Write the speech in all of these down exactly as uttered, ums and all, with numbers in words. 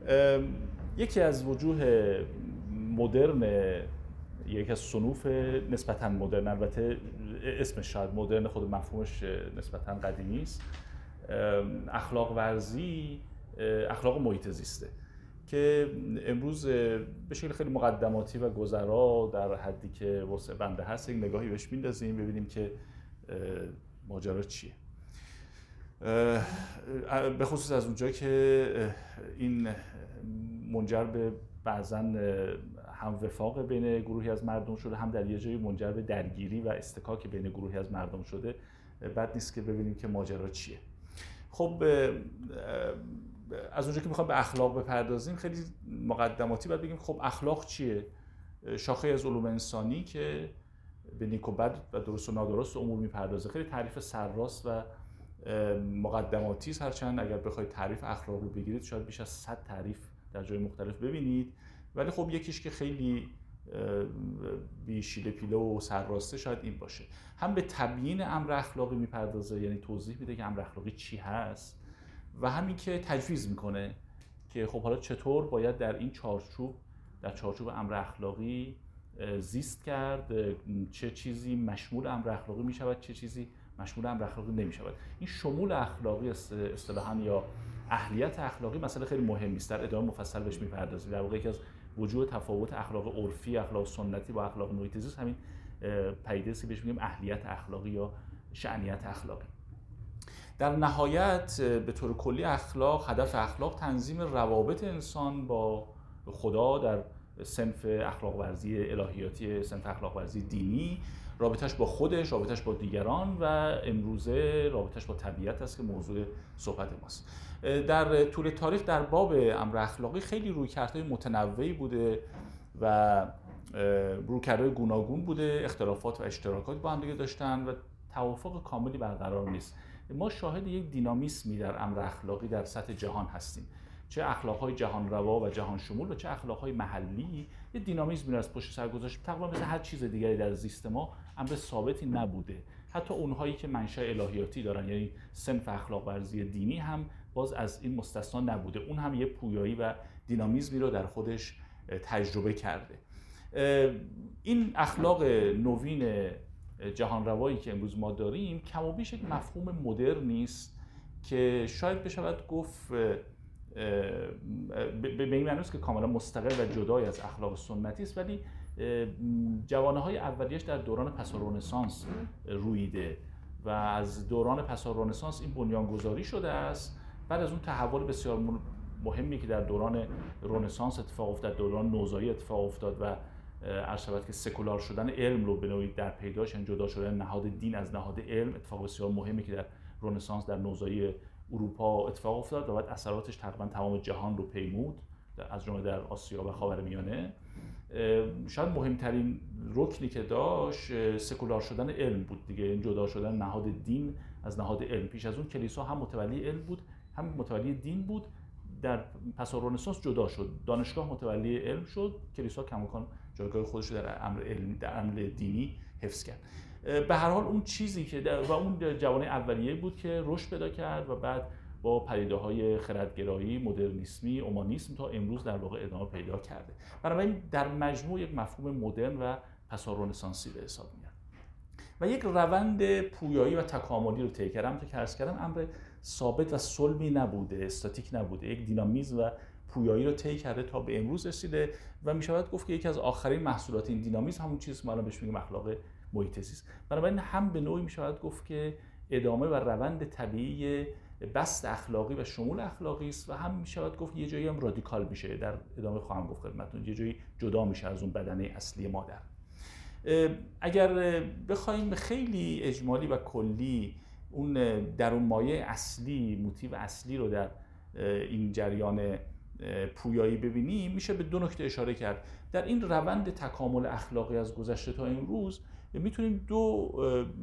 یکی از وجوه مدرن، یکی از صنوف نسبتاً مدرن، البته اسمش شاید مدرن، خود مفهومش نسبتاً قدیمی است، اخلاق ورزی، اخلاق محیط زیسته که امروز به شکل خیلی مقدماتی و گذرا در حدی که واسه بنده هست یک نگاهی بهش میندازیم ببینیم که ماجرا چیه. به خصوص از اونجا که این منجر به بعضاً هم وفاق بین گروهی از مردم شده، هم در یه جایی منجر به درگیری و استکاک بین گروهی از مردم شده، بد نیست که ببینیم که ماجرا چیه. خب از اونجا که میخوام به اخلاق بپردازیم، خیلی مقدماتی باید بگیم خب اخلاق چیه؟ شاخه از علوم انسانی که به نیک و بد و درست و نادرست امور میپردازه. خیلی تعریف سرراست و مقدماتی است، هرچند اگر بخواید تعریف اخلاق رو بگیرید شاید بیش از صد تعریف در جای مختلف ببینید، ولی خب یکیش که خیلی بی شیله پیله و سرراسته شاید این باشه. هم به تبیین امر اخلاقی میپردازه، یعنی توضیح میده که امر اخلاقی چی هست، و همین که تجویز میکنه که خب حالا چطور باید در این چارچوب، در چارچوب امر اخلاقی زیست کرد، چه چیزی مشمول امر اخلاقی میشود، چه چیزی مشمول امر اخلاقی نمیشود. این شمول اخلاقی اصطلاحاً یا اهلیت اخلاقی مسئله خیلی مهمی است، در ادامه مفصل بهش میپردازیم. در واقع یکی از وجوه تفاوت اخلاق عرفی، اخلاق سنتی با اخلاق محیط زیست همین پدیده است که بهش میگیم اهلیت اخلاقی یا شأنیت اخلاقی. در نهایت به طور کلی اخلاق، هدف اخلاق تنظیم روابط انسان با خدا در صنف اخلاق ورزی الهیاتی، صنف اخلاق ورزی دینی، رابطش با خودش، رابطش با دیگران و امروزه رابطش با طبیعت است که موضوع صحبت ماست. در طول تاریخ در باب امر اخلاقی خیلی رویکردهای متنوعی بوده و رویکردهای گوناگون بوده، اختلافات و اشتراکات با هم دیگه داشتن و توافق کاملی برقرار نیست. ما شاهد یک دینامیسمی در امر اخلاقی در سطح جهان هستیم، چه اخلاق‌های جهان روا و جهان شمول و چه اخلاق‌های محلی. یه دینامیسمی رو از پشت سر گذاشت. تقریبا مثل هر چیز دیگری در زیست ما امر ثابتی نبوده. حتی اونهایی که منشأ الهیاتی دارن، یعنی صنف اخلاق ورزی دینی، هم باز از این مستثنا نبوده. اون هم یه پویایی و دینامیسمی رو در خودش تجربه کرده. این اخلاق نوین جهان روایی که امروز ما داریم کم و بیش یک مفهوم مدرنی است که شاید بشود گفت به این معنی است که کاملا مستقل و جدای از اخلاق سنتی است، ولی جوانه‌های اولیش در دوران پس از رنسانس رویده و از دوران پس از رنسانس این بنیانگذاری شده است. بعد از اون تحول بسیار مهمی که در دوران رنسانس اتفاق افتاد، دوران نوزایی اتفاق افتاد و عرض شود که سکولار شدن علم رو به نوعی در پیداش، جدا شدن نهاد دین از نهاد علم، اتفاق بسیار مهمی که در رنسانس در نوزایی اروپا اتفاق افتاد و بعد اثراتش تقریبا تمام جهان رو پیمود، از جمله در آسیا و خاورمیانه. شاید مهمترین رکنی که داشت سکولار شدن علم بود دیگه، جدا شدن نهاد دین از نهاد علم. پیش از اون کلیسا هم متولی علم بود، هم متولی دین بود. در پس از رنسانس جدا شد، دانشگاه متولی علم شد، کلیسا کماکان جایگاه خودش رو در امر علمی، در امر دینی حفظ کرد. به هر حال اون چیزی که و اون جوانه اولیه بود که رشد پیدا کرد و بعد با پدیده‌های خردگرایی، مدرنیسمی، اومانیسم تا امروز در واقع ادامه پیدا کرده. بنابراین در مجموع یک مفهوم مدرن و پس از رنسانسی به حساب میاد و یک روند پویایی و تکاملی رو طی کرد. همونطور که عرض کردم امر ثابت و صلبی نبوده، استاتیک نبوده، یک دینامیسم و پویایی رو طی کرده تا به امروز رسیده و میشود گفت که یکی از آخرین محصولات این دینامیسم همون چیزی که ما الان بهش میگیم اخلاق محیط زیست. بنابراین هم به نوعی میشود گفت که ادامه و روند طبیعی بست اخلاقی و شمول اخلاقی است و هم میشود گفت یه جایی هم رادیکال میشه، در ادامه خواهم گفت خدمتتون، یه جایی جدا میشه از اون بدنه اصلی مادر. اگر بخوایم خیلی اجمالی و کلی اون درون مایه اصلی، موتیو اصلی رو در این جریان پویایی ببینیم، میشه به دو نکته اشاره کرد. در این روند تکامل اخلاقی از گذشته تا امروز میتونیم دو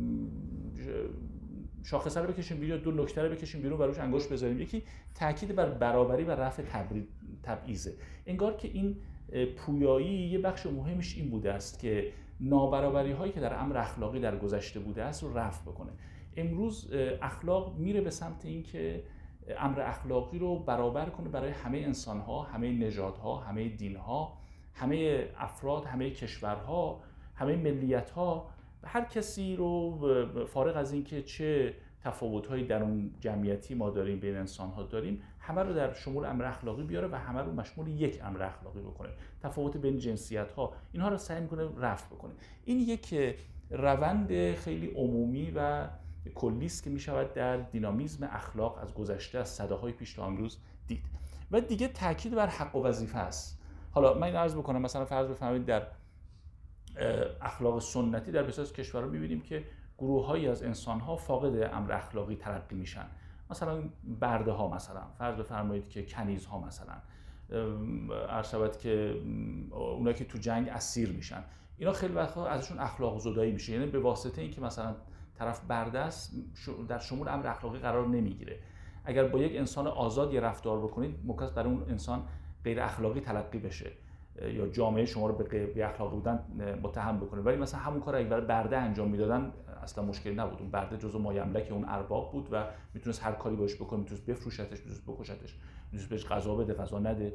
شاخصه رو بکشیم بیرون، دو نکته رو بکشیم بیرون و روش انگشت بذاریم. یکی تاکید بر برابری و رفع تبعیضه. انگار که این پویایی یه بخش مهمش این بوده است که نابرابری هایی که در امر اخلاقی در گذشته بوده است رو رفع بکنه. امروز اخلاق میره به سمت این که امر اخلاقی رو برابر کنه برای همه انسان‌ها، همه نژادها، همه دین‌ها، همه افراد، همه کشورها، همه ملیت‌ها. هر کسی رو فارغ از اینکه چه تفاوت‌هایی در اون جمعیتی ما داریم، بین انسان‌ها داریم، همه رو در شمول امر اخلاقی بیاره و همه رو مشمول یک امر اخلاقی بکنه. تفاوت بین جنسیت‌ها اینها رو سعی می‌کنه رفع بکنه. این یک روند خیلی عمومی و کلی است که می‌شود در دینامیسم اخلاق از گذشته، از سده‌های پیش تا امروز دید. و دیگه تاکید بر حق و وظیفه است. حالا من این عرض بکنم، مثلا فرض بفرمایید در اخلاق سنتی در بسیاری از کشورها می‌بینیم که گروه‌هایی از انسان‌ها فاقد امر اخلاقی تلقی میشن. مثلا برده‌ها، مثلا فرض بفرمایید که کنیزها، مثلا عرض شود که اونایی که تو جنگ اسیر میشن، اینا خیلی وقتا ازشون اخلاق زدایی میشه. یعنی به واسطه اینکه مثلا طرف برده است در شمول امر اخلاقی قرار نمیگیره. اگر با یک انسان آزاد یه رفتار بکنید، ممکن است برای اون انسان غیر اخلاقی تلقی بشه یا جامعه شما رو به بی اخلاقی بودن متهم بکنه. ولی مثلا همون کار اگه برای برده انجام میدادن اصلا مشکلی نبود. اون برده جزء مایملک اون ارباب بود و میتونست هر کاری باش بکنه، میتونست بفروشتش، میتونست بکشتش، میتونست بهش غذا بده، غذا نده.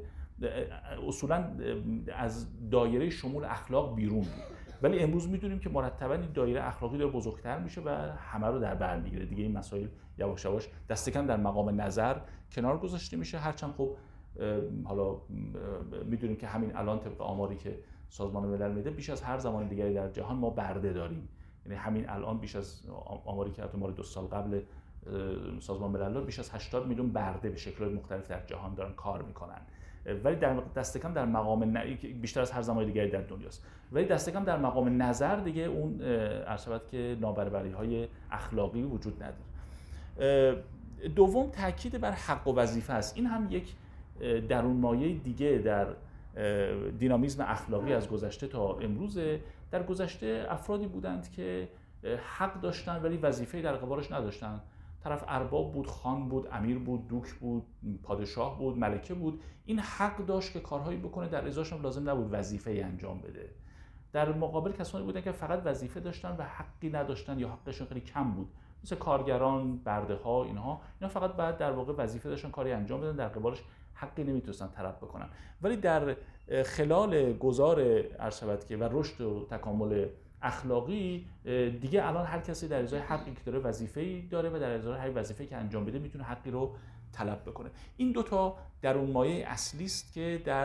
اصولا از دایره شمول اخلاق بیرون بود. ولی امروز میدونیم که مرتبا این دایره اخلاقی داره بزرگتر میشه و همه رو در بر میگیره. دیگه این مسائل یواش یواش دست کم در مقام نظر کنار گذاشته میشه. هرچند خب حالا میدونیم که همین الان طبق آماری که سازمان ملل میده، بیش از هر زمان دیگری در جهان ما برده داریم. یعنی همین الان بیش از آماری که حتی ما دو سال قبل سازمان ملل بیش از هشتاد میلیون برده به شکل‌های مختلف در جهان دارن کار میکنن. ولی در دست کم در مقام ن... بیشتر از هر زمان دیگری در دنیاست. ولی دست کم در مقام نظر دیگه اون عرض شود که نابرابری‌های اخلاقی وجود نداره. دوم تاکید بر حق و وظیفه است. این هم یک درون مایه دیگه در دینامیسم اخلاقی از گذشته تا امروزه. در گذشته افرادی بودند که حق داشتن ولی وظیفه‌ای در قبالش نداشتن. طرف ارباب بود، خان بود، امیر بود، دوک بود، پادشاه بود، ملکه بود. این حق داشت که کارهایی بکنه، در ازاش هم لازم نبود وظیفه‌ای انجام بده. در مقابل کسانی بودن که فقط وظیفه داشتن و حقی نداشتن یا حقشون خیلی کم بود، مثل کارگران، برده‌ها، اینها اینا فقط بعد در واقع وظیفه داشتن کاری انجام بدن، در قبالش حقی نمیتونستن طلب بکنن. ولی در خلال گذار عرض شود که و رشد و تکامل اخلاقی دیگه الان هر کسی در ازای حقی که داره وظیفه‌ای داره و در ازای هر وظیفه‌ای که انجام بده میتونه حقی رو طلب بکنه. این دو تا درون مایه اصلی است که در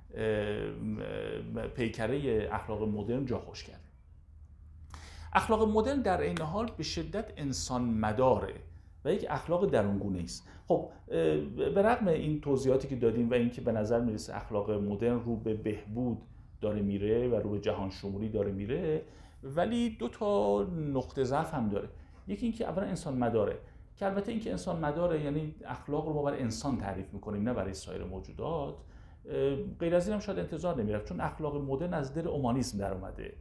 پیکره اخلاق مدرن جا خوش کرده. اخلاق مدرن در این حال به شدت انسان مداره و یک اخلاق درونگونه است. خب به رغم این توضیحاتی که دادیم و اینکه به نظر میرسه اخلاق مدرن رو به بهبود داره میره و رو به جهان شمولی داره میره، ولی دو تا نقطه ضعف هم داره. یکی اینکه اولا انسان مداره، که البته اینکه انسان مداره یعنی اخلاق رو ما برای انسان تعریف میکنیم نه برای سایر موجودات. غیر از این هم شاید انتظار نمیرفت، چون اخلاق مدرن از دل اومانیسم در اومده.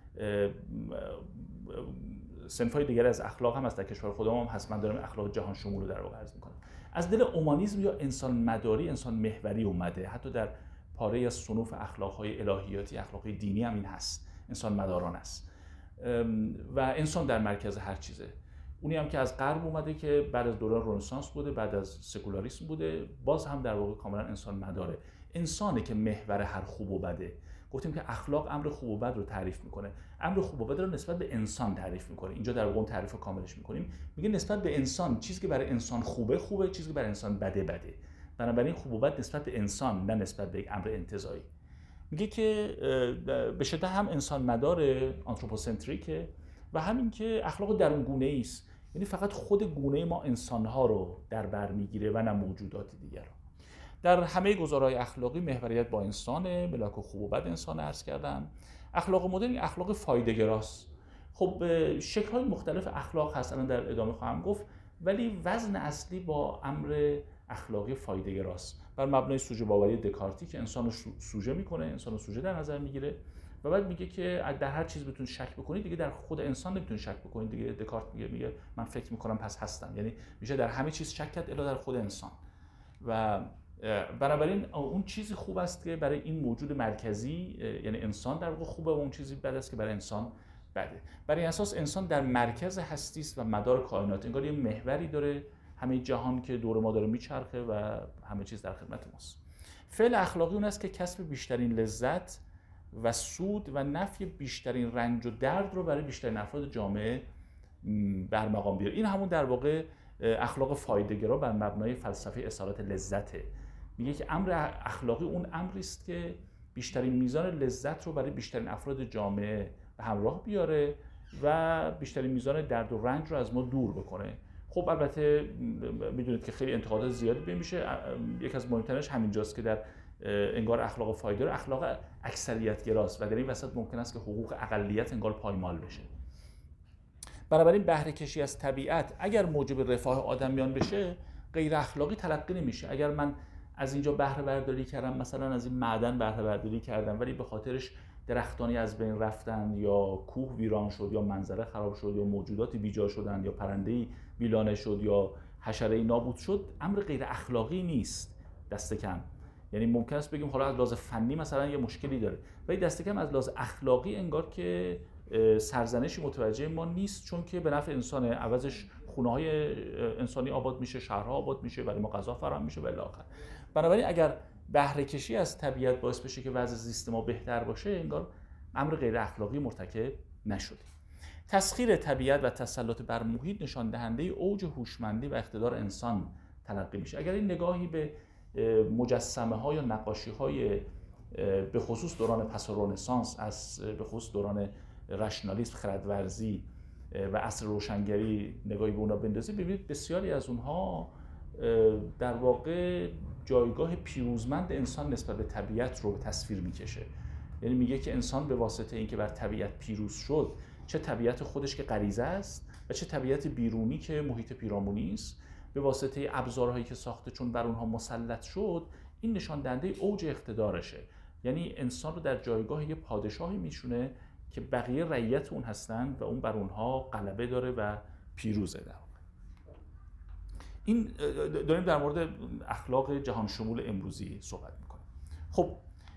صنف‌های دیگر از اخلاق هم هست در کشور خودمون هم هست. من دارم اخلاق جهان شمول رو در واقع عرض می‌کنم. از دل اومانیسم یا انسان مداری، انسان محوری اومده. حتی در پاره از صنوف اخلاق‌های الهیاتی، اخلاق‌های دینی هم این هست، انسان مداران است و انسان در مرکز هر چیزه. اونی هم که از غرب اومده که بعد از دوران رنسانس بوده، بعد از سکولاریسم بوده، باز هم در واقع کاملا انسان مداره. انسانه که محور هر خوب و بده. گفتیم که اخلاق امر خوب و بد رو تعریف میکنه. امر خوب و بد رو نسبت به انسان تعریف میکنه. اینجا در واقع تعریف رو کاملش میکنیم. میگه نسبت به انسان، چیزی که برای انسان خوبه خوبه، چیزی که برای انسان بده بده. بنابراین خوب و بد نسبت به انسان نه نسبت به امر انتزاعی. میگه که به شدت هم انسان مدار، آنتروپوسنتریکه و همین که اخلاق درونگونه است. یعنی فقط خود گونه ما انسان‌ها رو در بر میگیره و نه موجودات دیگر رو. در همه گزارهای اخلاقی محوریت با انسانه، ملاک خوب و بد انسان عرض کردم. اخلاق مدرن اخلاق فایده‌گراست. خب شکل‌های مختلف اخلاق هست، الان در ادامه خواهم گفت، ولی وزن اصلی با امر اخلاقی فایده‌گراست، بر مبنای سوژه باوری دکارتی که انسان رو سوژه میکنه، انسان رو سوژه در نظر میگیره و بعد میگه که در هر چیز بتون شک بکنید، دیگه در خود انسان نمیتون شک بکنید. دیگه دکارت میگه میگه من فکر میکنم پس هستم، یعنی میشه در همه چیز شک کرد الا در خود انسان. و بنابراین اون چیزی خوب است که برای این موجود مرکزی یعنی انسان در واقع خوبه و اون چیزی بد است که برای انسان بده. برای اساس انسان در مرکز هستی است و مدار کائنات، انگار یه محوری داره همه جهان که دور ما داره میچرخه و همه چیز در خدمت ماست. فعل اخلاقی اون است که کسب بیشترین لذت و سود و نفی بیشترین رنج و درد رو برای بیشترین افراد جامعه بر مقام بیاره. این همون در واقع اخلاق فایده‌گرا بر مبنای فلسفه اصالت لذته. میگه که امر اخلاقی اون امری است که بیشترین میزان لذت رو برای بیشترین افراد جامعه به همراه بیاره و بیشترین میزان درد و رنج رو از ما دور بکنه. خب البته میدونید که خیلی انتقادات زیادی به میشه. یک از مهمترینش همینجاست که در انگار اخلاق فایده رو اخلاق اکثریت گراست و در این وسط ممکن است که حقوق اقلیت انگار پایمال بشه. بنابراین بهره کشی از طبیعت اگر موجب رفاه آدمیان بشه غیر اخلاقی تلقی نمیشه. اگر من از اینجا بهره برداری کردم، مثلا از این معدن بهره برداری کردم، ولی به خاطرش درختانی از بین رفتن یا کوه ویران شد یا منظره خراب شد یا موجوداتی بیجا شدن یا پرنده‌ای ویلانه شد یا حشره‌ای نابود شد، امر غیر اخلاقی نیست دست کم. یعنی ممکن است بگیم حالا از لحاظ فنی مثلا یه مشکلی داره، ولی دست کم از لحاظ اخلاقی انگار که سرزنشی متوجه ما نیست، چون که به نفع انسان، عوضش خونه‌های انسانی آباد میشه، شهرها آباد میشه، برای ما غذا فراهم میشه و الی آخر. بنابراین اگر بهره کشی از طبیعت باعث بشه که وضع زیست ما بهتر باشه، انگار امر غیر اخلاقی مرتکب نشدیم. تسخیر طبیعت و تسلط بر محیط نشان دهنده اوج هوشمندی و اقتدار انسان تلقی میشه. اگر این نگاهی به مجسمه ها یا نقاشی های به خصوص دوران پس رنسانس، از به خصوص دوران رشنالیسم، خردورزی و عصر روشنگری نگاهی به اونها بندازید، ببینید بسیاری از اونها در واقع جایگاه پیروزمند انسان نسبت به طبیعت رو به تصویر میکشه. یعنی میگه که انسان به واسطه اینکه بر طبیعت پیروز شد، چه طبیعت خودش که غریزه است و چه طبیعت بیرونی که محیط پیرامونی است، به واسطه ابزارهایی که ساخته چون بر اونها مسلط شد، این نشان دهنده اوج اقتدارشه. یعنی انسان رو در جایگاه یه پادشاهی میشونه که بقیه رعیت اون هستن و اون بر اونها غلبه داره و پیروزه. در این داریم در مورد اخلاق جهان شمول امروزی صحبت میکنیم. خب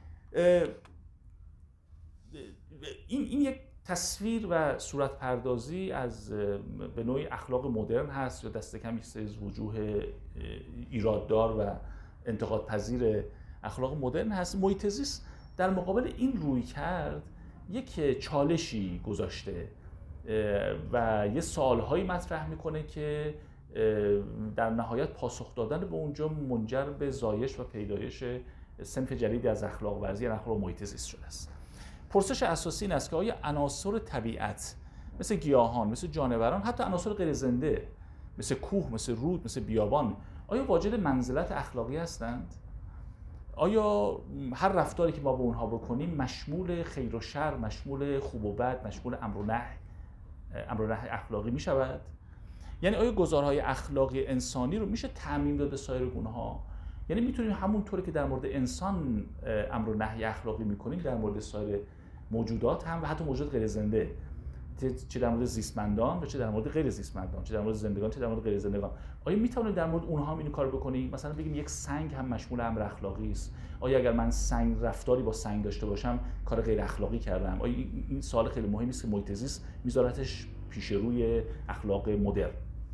این این یک تصویر و صورت پردازی از به نوعی اخلاق مدرن هست یا دست کم یک سری وجوه ایراددار و انتقاد پذیر اخلاق مدرن هست. محیط زیست در مقابل این روی کرد یک چالشی گذاشته و یه سوالهایی مطرح میکنه که در نهایت پاسخ دادن به اونجا منجر به زایش و پیدایش صنف جدیدی از اخلاق ورزی یا اخلاق محیط زیست شده است. پرسش اساسی این است که آیا عناصر طبیعت مثل گیاهان، مثل جانوران، حتی عناصر غیر زنده مثل کوه، مثل رود، مثل بیابان، آیا واجد منزلت اخلاقی هستند؟ آیا هر رفتاری که ما با اونها بکنیم مشمول خیر و شر، مشمول خوب و بد، مشمول امر و نهی، امر و نهی اخلاقی می شود؟ یعنی آیا گزارهای اخلاقی انسانی رو میشه تعمیم داد به سایر گونه‌ها؟ یعنی میتونیم همونطوری که در مورد انسان امر و نهی اخلاقی میکنیم در مورد سایر موجودات هم و حتی موجودات غیر زنده، چه در مورد زیستمندان و چه در مورد غیر زیستمندان، چه در مورد زندگان چه در مورد غیر زندگان، آیا میتونیم در مورد اونها هم این کارو بکنیم؟ مثلا بگیم یک سنگ هم مشمول امر اخلاقی است. آیا اگر من سنگ رفتاری با سنگ داشته باشم کار غیر اخلاقی کردم؟ آیا این سوال خیلی مهمی است که محیط زیست میذارتش پیش روی اخلاق مدرن.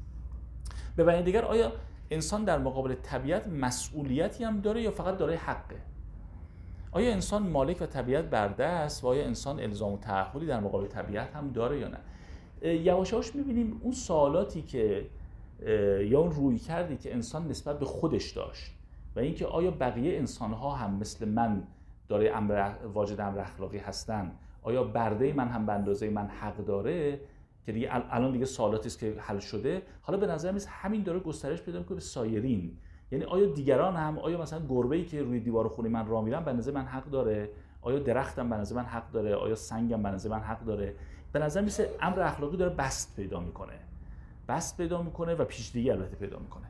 به معنی دیگر آیا انسان در مقابل طبیعت مسئولیتی هم داره یا فقط داره حقه؟ آیا انسان مالک و طبیعت برده است و آیا انسان الزام و تعهدی در مقابل طبیعت هم داره یا نه؟ یواش یواش می‌بینیم اون سوالاتی که یا اون روی کردی که انسان نسبت به خودش داشت و اینکه آیا بقیه انسان‌ها هم مثل من داره امر واجد امر اخلاقی هستن، آیا برده من هم به اندازه من حق داره، که دیگه الان دیگه سوالاتی است که حل شده. حالا به نظر میاد همین داره گسترش پیدا می‌کنه به سایرین. یعنی آیا دیگران هم، آیا مثلا گربه‌ای که روی دیوار خونه من راه میرن به نظر من حق داره؟ آیا درختم به نظر من حق داره؟ آیا سنگم به نظر من حق داره؟ به نظر میاد امر اخلاقی داره بست پیدا میکنه. بست پیدا میکنه و پیچیدگی البته پیدا میکنه.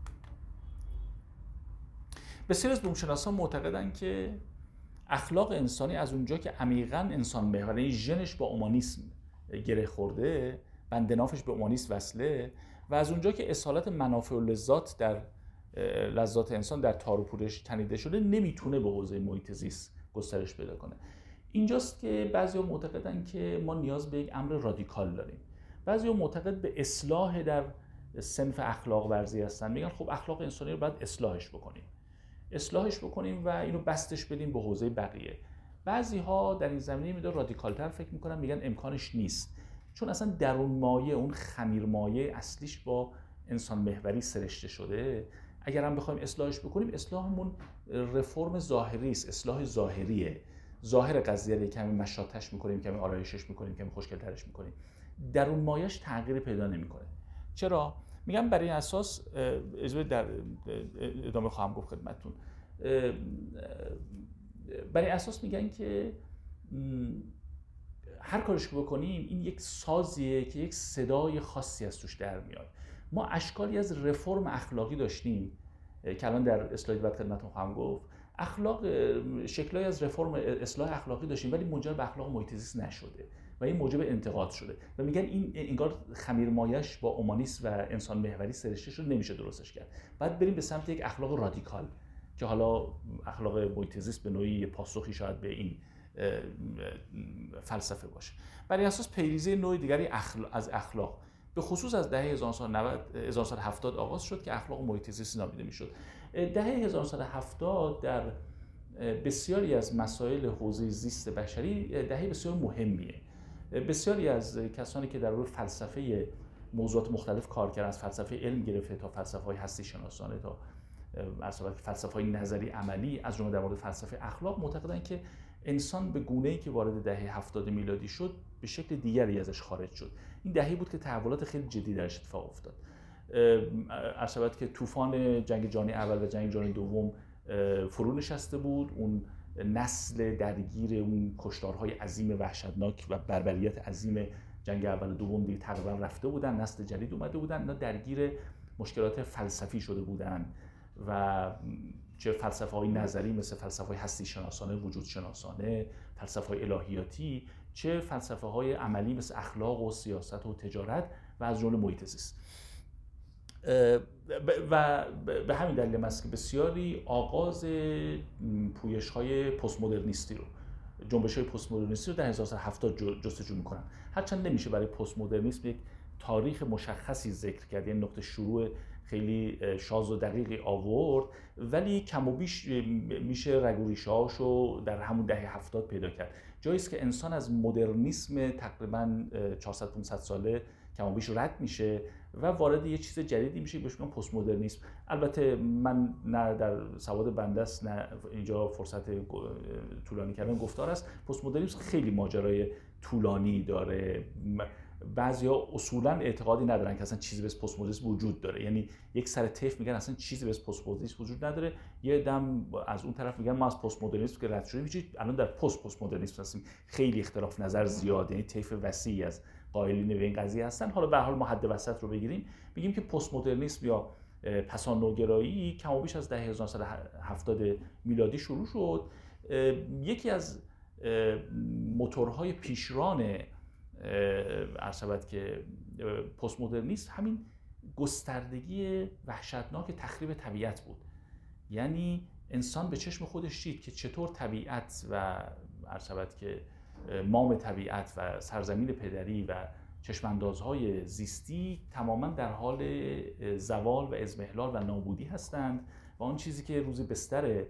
بسیاری از بومشناسان معتقدند که اخلاق انسانی از اونجا که عمیقاً انسان محور، یعنی ژنش با اومانیسم گره خورده، بندنافش به اومانیسم وصله و از اونجا که اصالت منافع و لذات در لذات انسان در تار و پودش تنیده شده، نمیتونه به حوزه محیط زیست گسترش پیدا کنه. اینجاست که بعضیا معتقدن که ما نیاز به یک امر رادیکال داریم. بعضیا معتقد به اصلاح در صنف اخلاق ورزی هستن میگن خب اخلاق انسانی رو باید اصلاحش بکنیم اصلاحش بکنیم و اینو بستش بدیم به حوزه بقیه. بعضی ها در این زمینه میدونن رادیکالتر فکر میکنن، میگن امکانش نیست، چون اصلا درون مایه، اون خمیر مایه اصلیش با انسان محوری سرشته شده. اگر هم بخوایم اصلاحش بکنیم، اصلاحمون رفرم ظاهری است، اصلاح ظاهریه. ظاهر قضیه رو کمی مشاطش میکنیم، کمی آرایشش میکنیم، کمی خوشگل‌ترش میکنیم، درون مایه‌اش تغییر پیدا نمیکنه. چرا؟ میگم برای این اساس، اجازه در ادامه خواهم گفت خدمتتون، برای اساس میگن که هر کارش که بکنیم این یک سازیه که یک صدای خاصی از توش در میاد. ما اشکالی از رفرم اخلاقی داشتیم که الان در اسلاید بعد خدمتتون خواهم گفت. اخلاق شکلایی از رفرم اصلاح اخلاقی داشتیم ولی منجر به اخلاق محیط زیست نشده و این موجب انتقاد شده و میگن این انگار خمیرمایش با اومانیسم و انسان محوری سرشته شده، نمیشه درستش کرد. بعد بریم به سمت یک اخلاق رادیکال که حالا اخلاق محیط زیست به نوعی پاسخی شاید به این فلسفه باشه. برای اساس پیریزی نوع دیگری از اخلاق به خصوص از دهه هزار و نهصد و هفتاد آغاز شد که اخلاق محیط زیستی نامیده میشد. دهه هزار و نهصد و هفتاد در بسیاری از مسائل حوزه زیست بشری دهه بسیار مهمیه. بسیاری از کسانی که در روی فلسفه موضوعات مختلف کار کردن، از فلسفه علم گرفته تا فلسفه‌های هستی شناسانه تا فلسفه‌های نظری عملی، از جمله در مورد فلسفه اخلاق، معتقدند که انسان به گونه‌ای که وارد دهه هفتاد میلادی شد به شکل دیگری ازش خارج شد. این دهه‌ای بود که تحولات خیلی جدی درش اتفاق افتاد. عرض شود که طوفان جنگ جهانی اول و جنگ جهانی دوم فرو نشسته بود، اون نسل درگیر اون کشتارهای عظیم وحشتناک و بربریت عظیم جنگ اول و دوم دیگه تقریبا رفته بودن، نسل جدید اومده بودن، اینا درگیر مشکلات فلسفی شده بودن و چه فلسفه‌های نظری مثل فلسفه‌های هستی شناسانه، وجود شناسانه، فلسفه‌های الهیاتی، چه فلسفه‌های عملی مثل اخلاق و سیاست و تجارت و از جمله محیط زیست. و به همین دلیل است که بسیاری آغاز پویش‌های پست مدرنیستی رو، جنبش‌های پست مدرنیستی رو در هزار و نهصد و هفتاد جستجو می‌کنن. هرچند نمیشه برای پست مدرنیسم یک تاریخ مشخصی ذکر کرد، یعنی نقطه شروع خیلی شاذ و دقیقی آورد، ولی کم و بیش میشه رگ و ریشه‌هاشو در همون دهه هفتاد پیدا کرد. جایی است که انسان از مدرنیسم تقریباً چهارصد پانصد ساله کم و بیش رد میشه و وارد یه چیز جدیدی میشه بهش میگن پست مدرنیسم. البته من نه در سواد بنده است نه اینجا فرصت طولانی کردن گفتار است. پست مدرنیسم خیلی ماجرای طولانی داره. بعضیا اصولا اعتقادی ندارن که اصلا چیزی به اسم پست مدرنیسم وجود داره، یعنی یک سر طیف میگن اصلا چیزی به اسم پست مدرنیسم وجود نداره، یه دم از اون طرف میگن ما از پست مدرنیسم که رد شدیم، چیزی الان در پست پست مدرنیسم هستیم. خیلی اختلاف نظر زیاد، یعنی طیف وسیعی از قائلین به این قضیه هستن. حالا به هر حال ما حد وسط رو بگیریم، میگیم که پست مدرنیسم یا پسان نوگرایی کم و بیش از دهه هزار و نهصد و هفتاد میلادی شروع شد. یکی از موتورهای پیشران عرض شود که پست مدرنیسم همین گستردگی وحشتناک تخریب طبیعت بود. یعنی انسان به چشم خودش دید که چطور طبیعت و عرض شود که مام طبیعت و سرزمین پدری و چشماندازهای زیستی تماما در حال زوال و اضمحلال و نابودی هستند و آن چیزی که روز بستر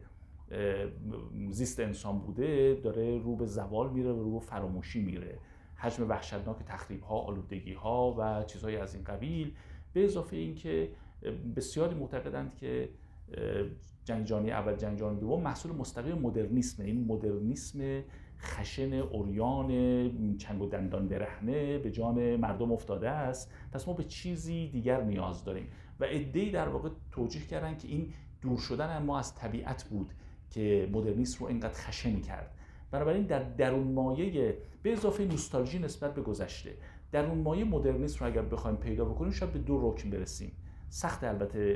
زیست انسان بوده داره رو به زوال میره و رو به فراموشی میره. حجم وحشتناک تخریب‌ها، آلودگی‌ها و چیزهای از این قبیل، به اضافه اینکه بسیاری معتقدند که جنگ جهانی اول، جنگ جهانی دوم محصول مستقیم مدرنیسمه. این مدرنیسم خشن، عریان، چنگ و دندان برهنه به جان مردم افتاده است، پس ما به چیزی دیگر نیاز داریم و عده‌ای در واقع توجیه کردن که این دور شدن ما از طبیعت بود که مدرنیسم رو اینقدر خشن کرد. بنابراین در درون مایه به اضافه نوستالژی نسبت به گذشته، درون مایه مدرنیسم رو اگر بخوایم پیدا بکنیم شاید به دو رکن برسیم. سخت البته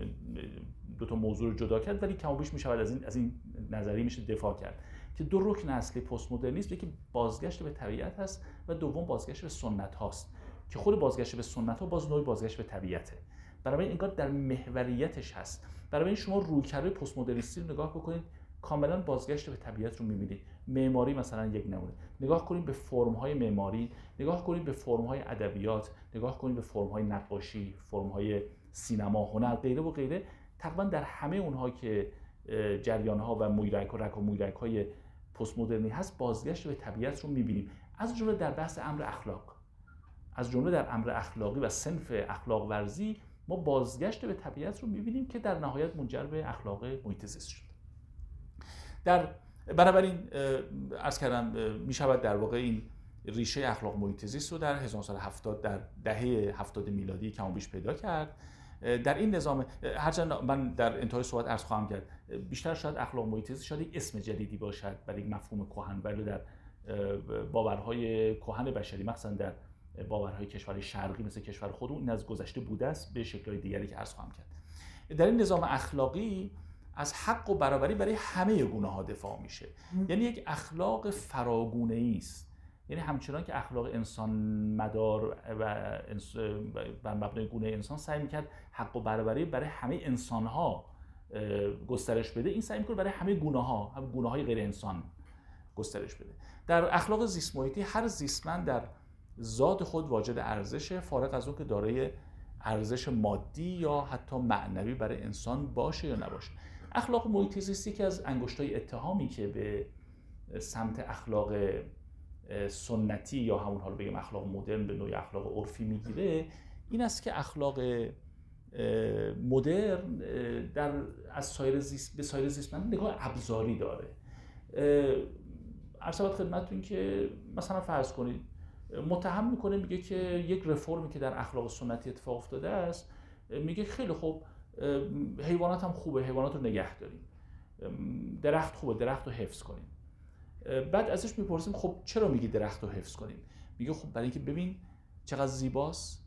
دو تا موضوع رو جدا کرد، ولی کم و بیش میشود از این از این نظریه میشه دفاع کرد که دو رکن اصلی پست مدرنیسم، یکی بازگشت به طبیعت هست و دوم بازگشت به سنت هاست که خود بازگشت به سنت ها باز نوعی بازگشت به طبیعته. بنابراین انگار در محوریتش هست. بنابراین شما رویکرد پست مدرنیستی رو نگاه بکنید، کاملا بازگشت به طبیعت رو می‌بینید. معماری مثلا یک نمونه. نگاه کنید به فرم‌های معماری، نگاه کنید به فرم‌های ادبیات، نگاه کنید به فرم‌های نقاشی، فرم‌های سینما، هنر، غیره و غیره. تقریبا در همه اونها که جریان‌ها و مویرک و رک و مویرک‌های پست مدرنی هست، بازگشت به طبیعت رو می‌بینیم. از جمله در بحث امر اخلاق، از جمله در امر اخلاقی و صنف اخلاق ورزی ما بازگشت به طبیعت رو می‌بینیم که در نهایت منجر به اخلاق محیط زیست شد. در بنابراین عرض کردم می‌شود در واقع این ریشه اخلاق محیط زیست رو در هزار و نهصد و هفتاد در دهه هفتاد میلادی کم و بیش پیدا کرد. در این نظام هرچند من در انتهای صحبت عرض خواهم کرد بیشتر شاید اخلاق محیط زیست شاید یک اسم جدیدی باشد برای یک مفهوم کهن، ولی در باورهای کهن بشری مثلا در باورهای کشورهای شرقی مثل کشور خودمون این از گذشته بوده است به شکل‌های دیگری که عرض خواهم کرد. در این نظام اخلاقی از حق و برابری برای همه گونه‌ها دفاع میشه. یعنی یک اخلاق فراگونه‌ای است. یعنی همچنان که اخلاق انسان مدار و بر مبنای گونه انسان سعی می‌کرد حق و برابری برای همه انسان‌ها گسترش بده، این سعی می‌کنه برای همه گونه‌ها، هم گونه‌های غیر انسان گسترش بده. در اخلاق زیست محیطی هر زیستمند در ذات خود واجد ارزشه، فارغ از اون که دارای ارزش مادی یا حتی معنوی برای انسان باشه یا نباشه. اخلاق محیط زیست یکی از انگشتای اتهامی که به سمت اخلاق سنتی یا همون حالا بگیم اخلاق مدرن به نوعی اخلاق عرفی میگیره این است که اخلاق مدرن در از سایر زیست به سایر زیستمند نگاه ابزاری داره. عرض خدمتتون که مثلا فرض کنید متهم میکنه، میگه که یک رفرمی که در اخلاق سنتی اتفاق افتاده است، میگه خیلی خوب حیوانات هم خوبه، حیوانات رو نگه داریم، درخت خوبه، درخت رو حفظ کنیم. بعد ازش میپرسیم خب چرا میگی درخت رو حفظ کنیم؟ میگه خب برای اینکه ببین چقدر زیباست،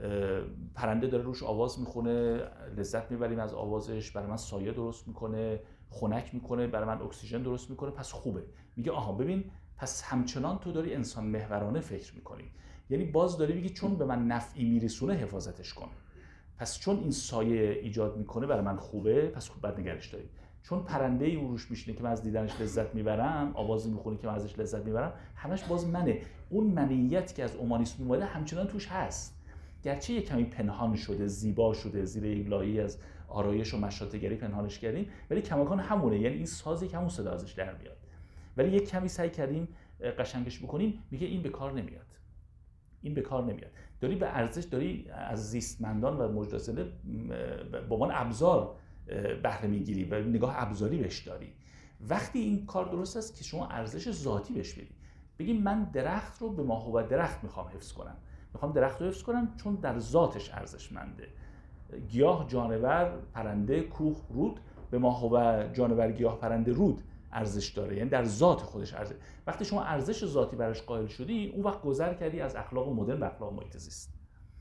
پرنده داره روش آواز میخونه، لذت میبریم از آوازش، برای من سایه درست میکنه، خنک میکنه، برای من اکسیژن درست میکنه، پس خوبه. میگه آها ببین پس همچنان تو داری انسان محورانه فکر میکنی، یعنی باز داری میگی چون به من نفعی میرسونه حفاظتش کن، پس چون این سایه ایجاد میکنه برای من خوبه، پس خوب بعد نگرش داری. چون پرنده ای روش میشینه که من از دیدنش لذت میبرم، آوازی میخونه که من ازش لذت میبرم، همش باز منه. اون منیت که از اومانیسم اومده همچنان توش هست، گرچه یک کمی پنهان شده، زیبا شده، زیر یک لایه‌ای از آرایش و مشاطه‌گری پنهانش کردیم، ولی کماکان همونه، یعنی این سازی که همون صدا ازش در میاد. ولی یک کمی سعی کردیم قشنگش بکنیم، میگه این به کار نمیاد. این به کار نمیاد. داری به ارزش، داری از زیستمندان و موجودات زنده به عنوان ابزار بهره میگیری و نگاه ابزاری بهش داری. وقتی این کار درست است که شما ارزش ذاتی بهش بدی، بگی من درخت رو به ماهوت درخت میخوام حفظ کنم، میخوام درخت رو حفظ کنم چون در ذاتش ارزشمنده. گیاه، جانور، پرنده، کوه، رود به ماهوت جانور، گیاه، پرنده، رود ارزش داره، یعنی در ذات خودش ارزش. وقتی شما ارزش ذاتی براش قائل شدی، اون وقت گذر کردی از اخلاق مدرن به اخلاق محیط زیست.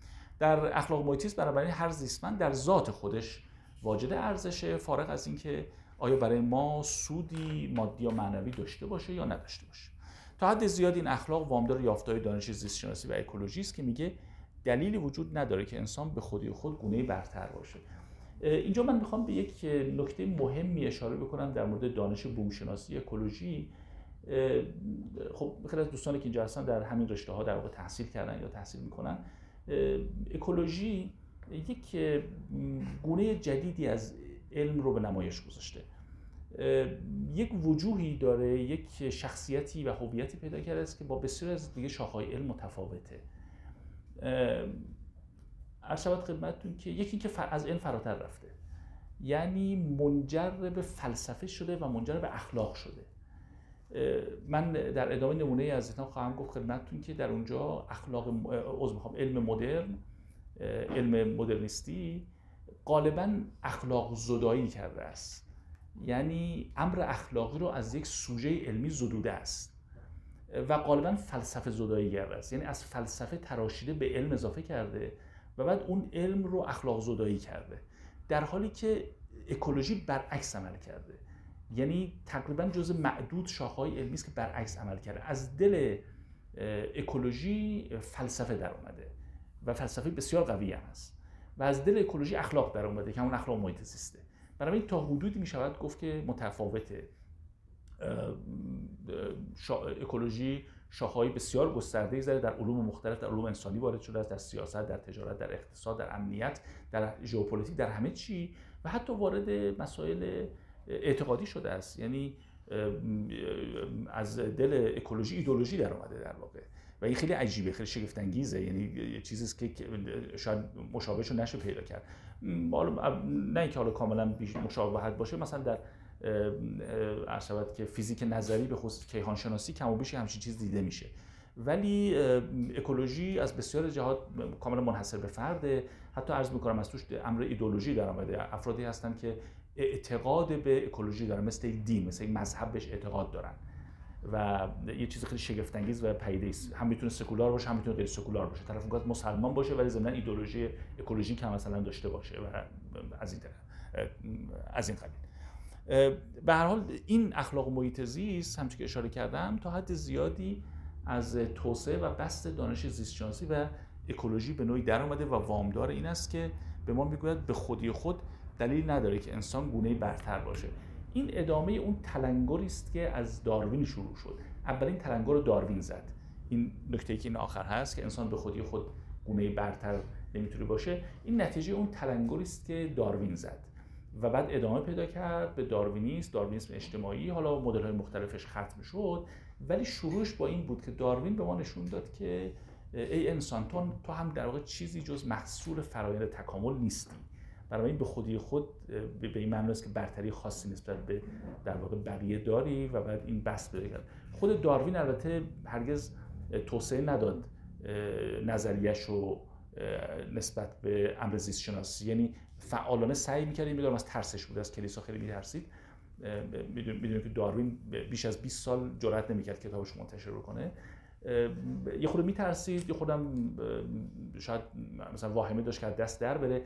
در اخلاق محیط زیست بنابراین هر زیستمند در ذات خودش واجد ارزشه، فارغ از اینکه آیا برای ما سودی مادی یا معنوی داشته باشه یا نداشته باشه. تا حد زیادی این اخلاق وامدار یافته‌های دانش زیست شناسی و اکولوژی است که میگه دلیلی وجود نداره که انسان به خودی خود گونه‌ای برتر باشه. اینجا من میخوام به یک نکته مهمی اشاره بکنم در مورد دانش بومشناسی اکولوژی. خب خیلی از دوستانی که اینجا هستن در همین رشته‌ها در واقع تحصیل کردن یا تحصیل میکنن. اکولوژی یک گونه جدیدی از علم رو به نمایش گذاشته، یک وجوهی داره، یک شخصیتی و هویتی پیدا کرده است که با بسیاری از دیگه شاخه‌های علم متفاوته. عرض شود خدمتتون که یکی این که از علم فراتر رفته، یعنی منجر به فلسفه شده و منجر به اخلاق شده. من در ادامه نمونه از ذهنم خواهم گفت خدمتتون که در اونجا اخلاق عذر میخوام علم مدرن، علم مدرنیستی غالباً اخلاق زدایی کرده است، یعنی امر اخلاقی رو از یک سوژه علمی زدوده است و غالباً فلسفه زدایی کرده است، یعنی از فلسفه تراشیده به علم اضافه کرده و بعد اون علم رو اخلاق زدایی کرده، در حالی که اکولوژی برعکس عمل کرده. یعنی تقریباً جزء معدود شاخه‌های علمی است که برعکس عمل کرده. از دل اکولوژی فلسفه در اومده و فلسفه بسیار قوی هم است و از دل اکولوژی اخلاق در اومده که همون اخلاق محیط زیسته. برای این تا حدودی میشود گفت که متفاوته. شا... اکولوژی شاخه‌های بسیار گسترده‌ای داره، در علوم مختلف، در علوم انسانی وارد شده است، در سیاست، در تجارت، در اقتصاد، در امنیت، در ژئوپلیتیک، در همه چی، و حتی وارد مسائل اعتقادی شده است. یعنی از دل اکولوژی ایدئولوژی در اومده در واقع، و این خیلی عجیبه، خیلی شگفت انگیزه. یعنی یه چیزی است که شاید مشابهش رو نشه پیدا کرد. نه اینکه حالا کاملا مشابهت باشه، مثلا در عرض که فیزیک نظری به خصوص کیهان شناسی کم و بیش همچین چیز دیده میشه، ولی اکولوژی از بسیار جهات کاملا منحصر به فرده. حتی عرض میکنم از توش امر ایدئولوژی در اومده. افرادی هستن که اعتقاد به اکولوژی دارن، مثل یک دین، مثل یک مذهب بهش اعتقاد دارن، و یه چیز خیلی شگفت انگیز و پدیده است. هم میتونه سکولار باشه، هم میتونه غیر سکولار باشه. طرف میگه مسلمان باشه ولی ضمن ایدئولوژی اکولوژیک هم مثلا داشته باشه و از این از این قبیل. به هر حال این اخلاق محیط زیست، همچون که اشاره کردم، تا حد زیادی از توسعه و بسط دانش زیست شناسی و اکولوژی به نوعی در اومده و وامدار این است که به ما میگوید به خودی خود دلیل نداره که انسان گونه‌ای برتر باشه. این ادامه اون تلنگری است که از داروین شروع شد. اولین تلنگر رو داروین زد. این نکته‌ای که این آخر هست که انسان به خودی خود گونه‌ای برتر نمیتونه باشه، این نتیجه اون تلنگری است که داروین زد و بعد ادامه پیدا کرد به داروینیسم، داروینیسم اجتماعی. حالا مدل‌های مختلفش ختم شد، ولی شروعش با این بود که داروین به ما نشون داد که ای انسان، تو تو هم در واقع چیزی جز محصول فرآیند تکامل نیستی. برای این به خودی خود به این معنی است که برتری خاصی نسبت به در واقع بقیه داری و بعد این بس پیدا کرد. خود داروین البته هرگز توسعه نداد نظریه‌اش رو نسبت به امر زیست شناسی، یعنی فعالانه سعی می‌کرد. می‌دونم از ترسش بود، از کلیسا خیلی می‌ترسید. می‌دونید که داروین بیش از بیست سال جرئت نمی‌کرد کتابش منتشر بکنه. یه خود می‌ترسید، یه خودم شاید مثلا واهمه داشت که دست در بره.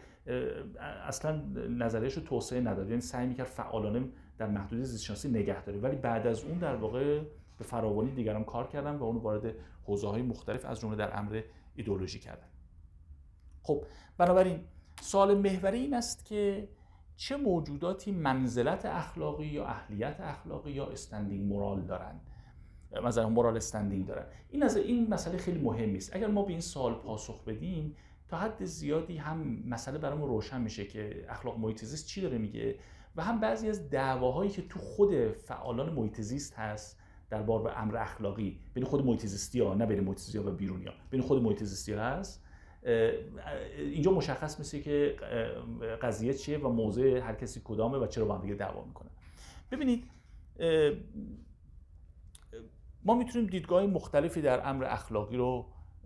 اصلا نظریه‌اش رو توسعه نداد، یعنی سعی می‌کرد فعالانه در محدوده زیست شناسی نگه داره. ولی بعد از اون در واقع به فراوانی دیگران کار کردن و اون وارد حوزه‌های مختلف از جمله در امر ایدئولوژی کردن. خب بنابراین سوال محوری این است که چه موجوداتی منزلت اخلاقی یا اهلیت اخلاقی یا استندینگ مورال دارند؟ مثلا مورال استندینگ دارن. این از این مسئله خیلی مهمی است. اگر ما به این سوال پاسخ بدیم، تا حد زیادی هم مسئله برامون روشن میشه که اخلاق محیط زیست چی داره میگه، و هم بعضی از دعواهایی که تو خود فعالان محیط زیست هست در باب امر اخلاقی، بین خود محیط زیستی‌ها، نه بین محیط زیستی‌ها و بیرونی‌ها، بین خود محیط زیستی‌ها هست. اینجا مشخص میشه که قضیه چیه و موضع هر کسی کدامه و چرا با هم دیگه دعوا میکنن. ببینید، ما میتونیم دیدگاه مختلفی در امر اخلاقی رو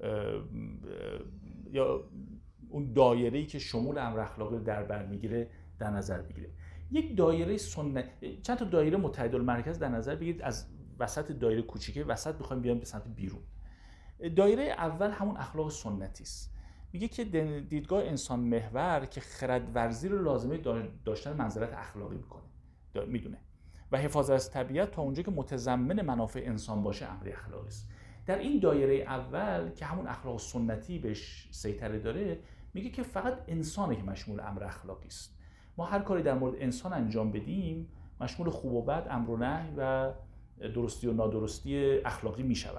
یا اون دایره‌ای که شمول امر اخلاقی رو در بر میگیره در نظر بگیریم. یک دایره سنت، چند تا دایره متحدالمرکز در نظر بگیرید. از وسط دایره کوچیکه وسط بخوایم بیایم به سمت بیرون. دایره اول همون اخلاق سنتی است. میگه که دیدگاه انسان محور که خردورزی رو لازمه داشتن منزلت اخلاقی میکنه، میدونه، و حفاظت از طبیعت تا اونجا که متضمن منافع انسان باشه امر اخلاقی است. در این دایره اول که همون اخلاق سنتی بهش سیطره داره، میگه که فقط انسانه که مشمول امر اخلاقی است. ما هر کاری در مورد انسان انجام بدیم مشمول خوب و بد، امر و نهی و درستی و نادرستی اخلاقی میشود.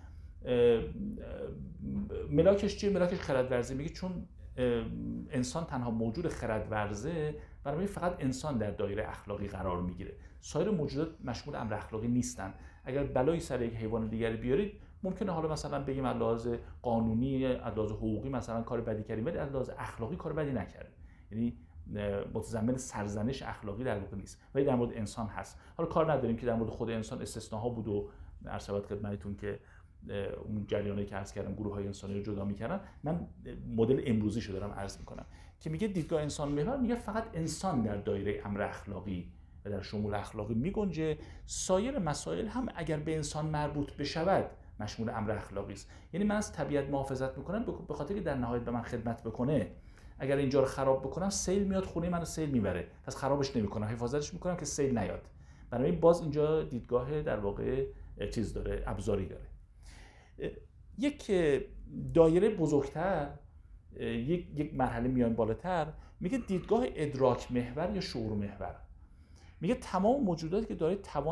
ملاکش چیه؟ ملاکش خردورزی. میگه چون انسان تنها موجود خردورزه، برای فقط انسان در دایره اخلاقی قرار میگیره. سایر موجودات مشمول امر اخلاقی نیستن. اگر بلایی سر یک حیوان دیگری بیارید، ممکنه حالا مثلا بگیم از لحاظ قانونی، از لحاظ حقوقی مثلا کار بدی کردیم، ولی از لحاظ اخلاقی کار بدی نکردیم. یعنی متضمن سرزنش اخلاقی در واقع نیست، ولی در مورد انسان هست. حالا کار نداریم که در مورد خود انسان استثناها بود و عرض خدمتتون که اون جریانی که عرض کردم گروه‌های انسانی رو جدا می‌کردن. من مدل امروزی شو دارم عرض می‌کنم که میگه دیدگاه انسان محور میگه فقط انسان در دایره امر اخلاقی و در شمول اخلاقی میگنجه. سایر مسائل هم اگر به انسان مربوط بشود مشمول امر اخلاقی است. یعنی من از طبیعت محافظت می‌کنم به خاطر که در نهایت به من خدمت بکنه. اگر اینجا رو خراب بکنم، سیل میاد خونه منو سیل میبره، پس خرابش نمی‌کنم، حفاظتش می‌کنم که سیل نیاد. برای این باز اینجا دیدگاه در واقع چیز داره، ابزاری داره. یک دایره بزرگتر، یک یک مرحله میان بالاتر، میگه دیدگاه ادراک محور یا شعور محور. میگه تمام موجوداتی که داره توان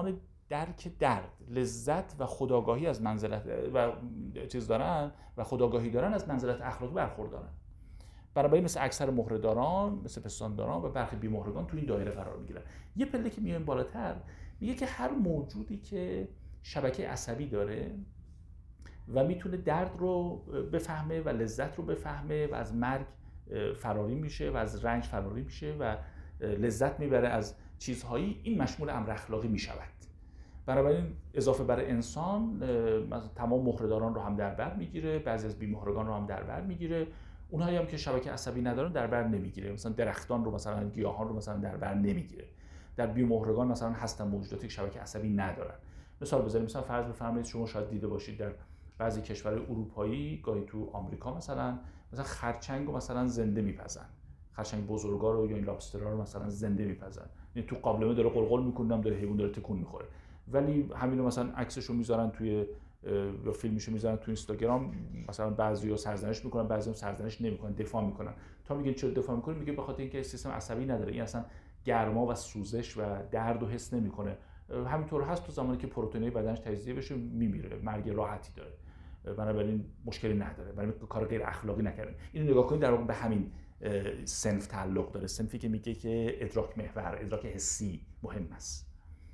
درک درد، لذت و خودآگاهی از منزلت و چیز دارن و خودآگاهی دارن از منزلت اخلاقی برخوردارن. بنابراین مثل اکثر مهره‌داران، مثل پستانداران و برخی بی‌مهرگان تو این دایره قرار میگیرن. یه پله که میایم بالاتر میگه که هر موجودی که شبکه عصبی داره و میتونه درد رو بفهمه و لذت رو بفهمه و از مرگ فراری میشه و از رنج فراری میشه و لذت میبره از چیزهایی، این مشمول امر اخلاقی میشود. بنابراین اضافه بر انسان تمام مهره‌داران رو هم در بر میگیره، بعضی از بی‌مهرگان رو هم در بر میگیره، اونهایی هم که شبکه عصبی ندارن در بر نمیگیره. مثلا درختان رو، مثلا گیاهان رو مثلا در بر نمیگیره. در بی‌مهرگان مثلا هستن موجوداتی که شبکه عصبی ندارن. مثال بزنیم، مثلا فرض بفرمایید شما شاید دیده باشید در بعضی کشورهای اروپایی، گاهی تو آمریکا مثلا مثلا خرچنگ رو مثلا زنده میپزن. خرچنگ بزرگا رو یا این لابسترها رو مثلا زنده میپزن. یعنی تو قابلمه داره قلقل میکنه، داره حیوان داره تکون میخوره. ولی همین رو مثلا عکسشو میذارن توی یا فیلمشو میذارن تو اینستاگرام، مثلا بعضیا سرزنش میکنن، بعضیا سرزنش نمیکنن، دفاع میکنن. تا میگن چرا دفاع میکنی؟ میگه به خاطر اینکه سیستم عصبی نداره، این اصلا گرما و سوزش و درد رو حس نمیکنه. همینطور هست تو زمانی که پروتئین بدنش تجزیه بشه میمیره، مرگ راحتی داره، بنابراین مشکلی نداره، برای کار غیر اخلاقی نکردن. اینو نگاه کنید، در واقع به همین صنف تعلق داره، صنفی که میگه که ادراک محور، ادراک حسی مهم است.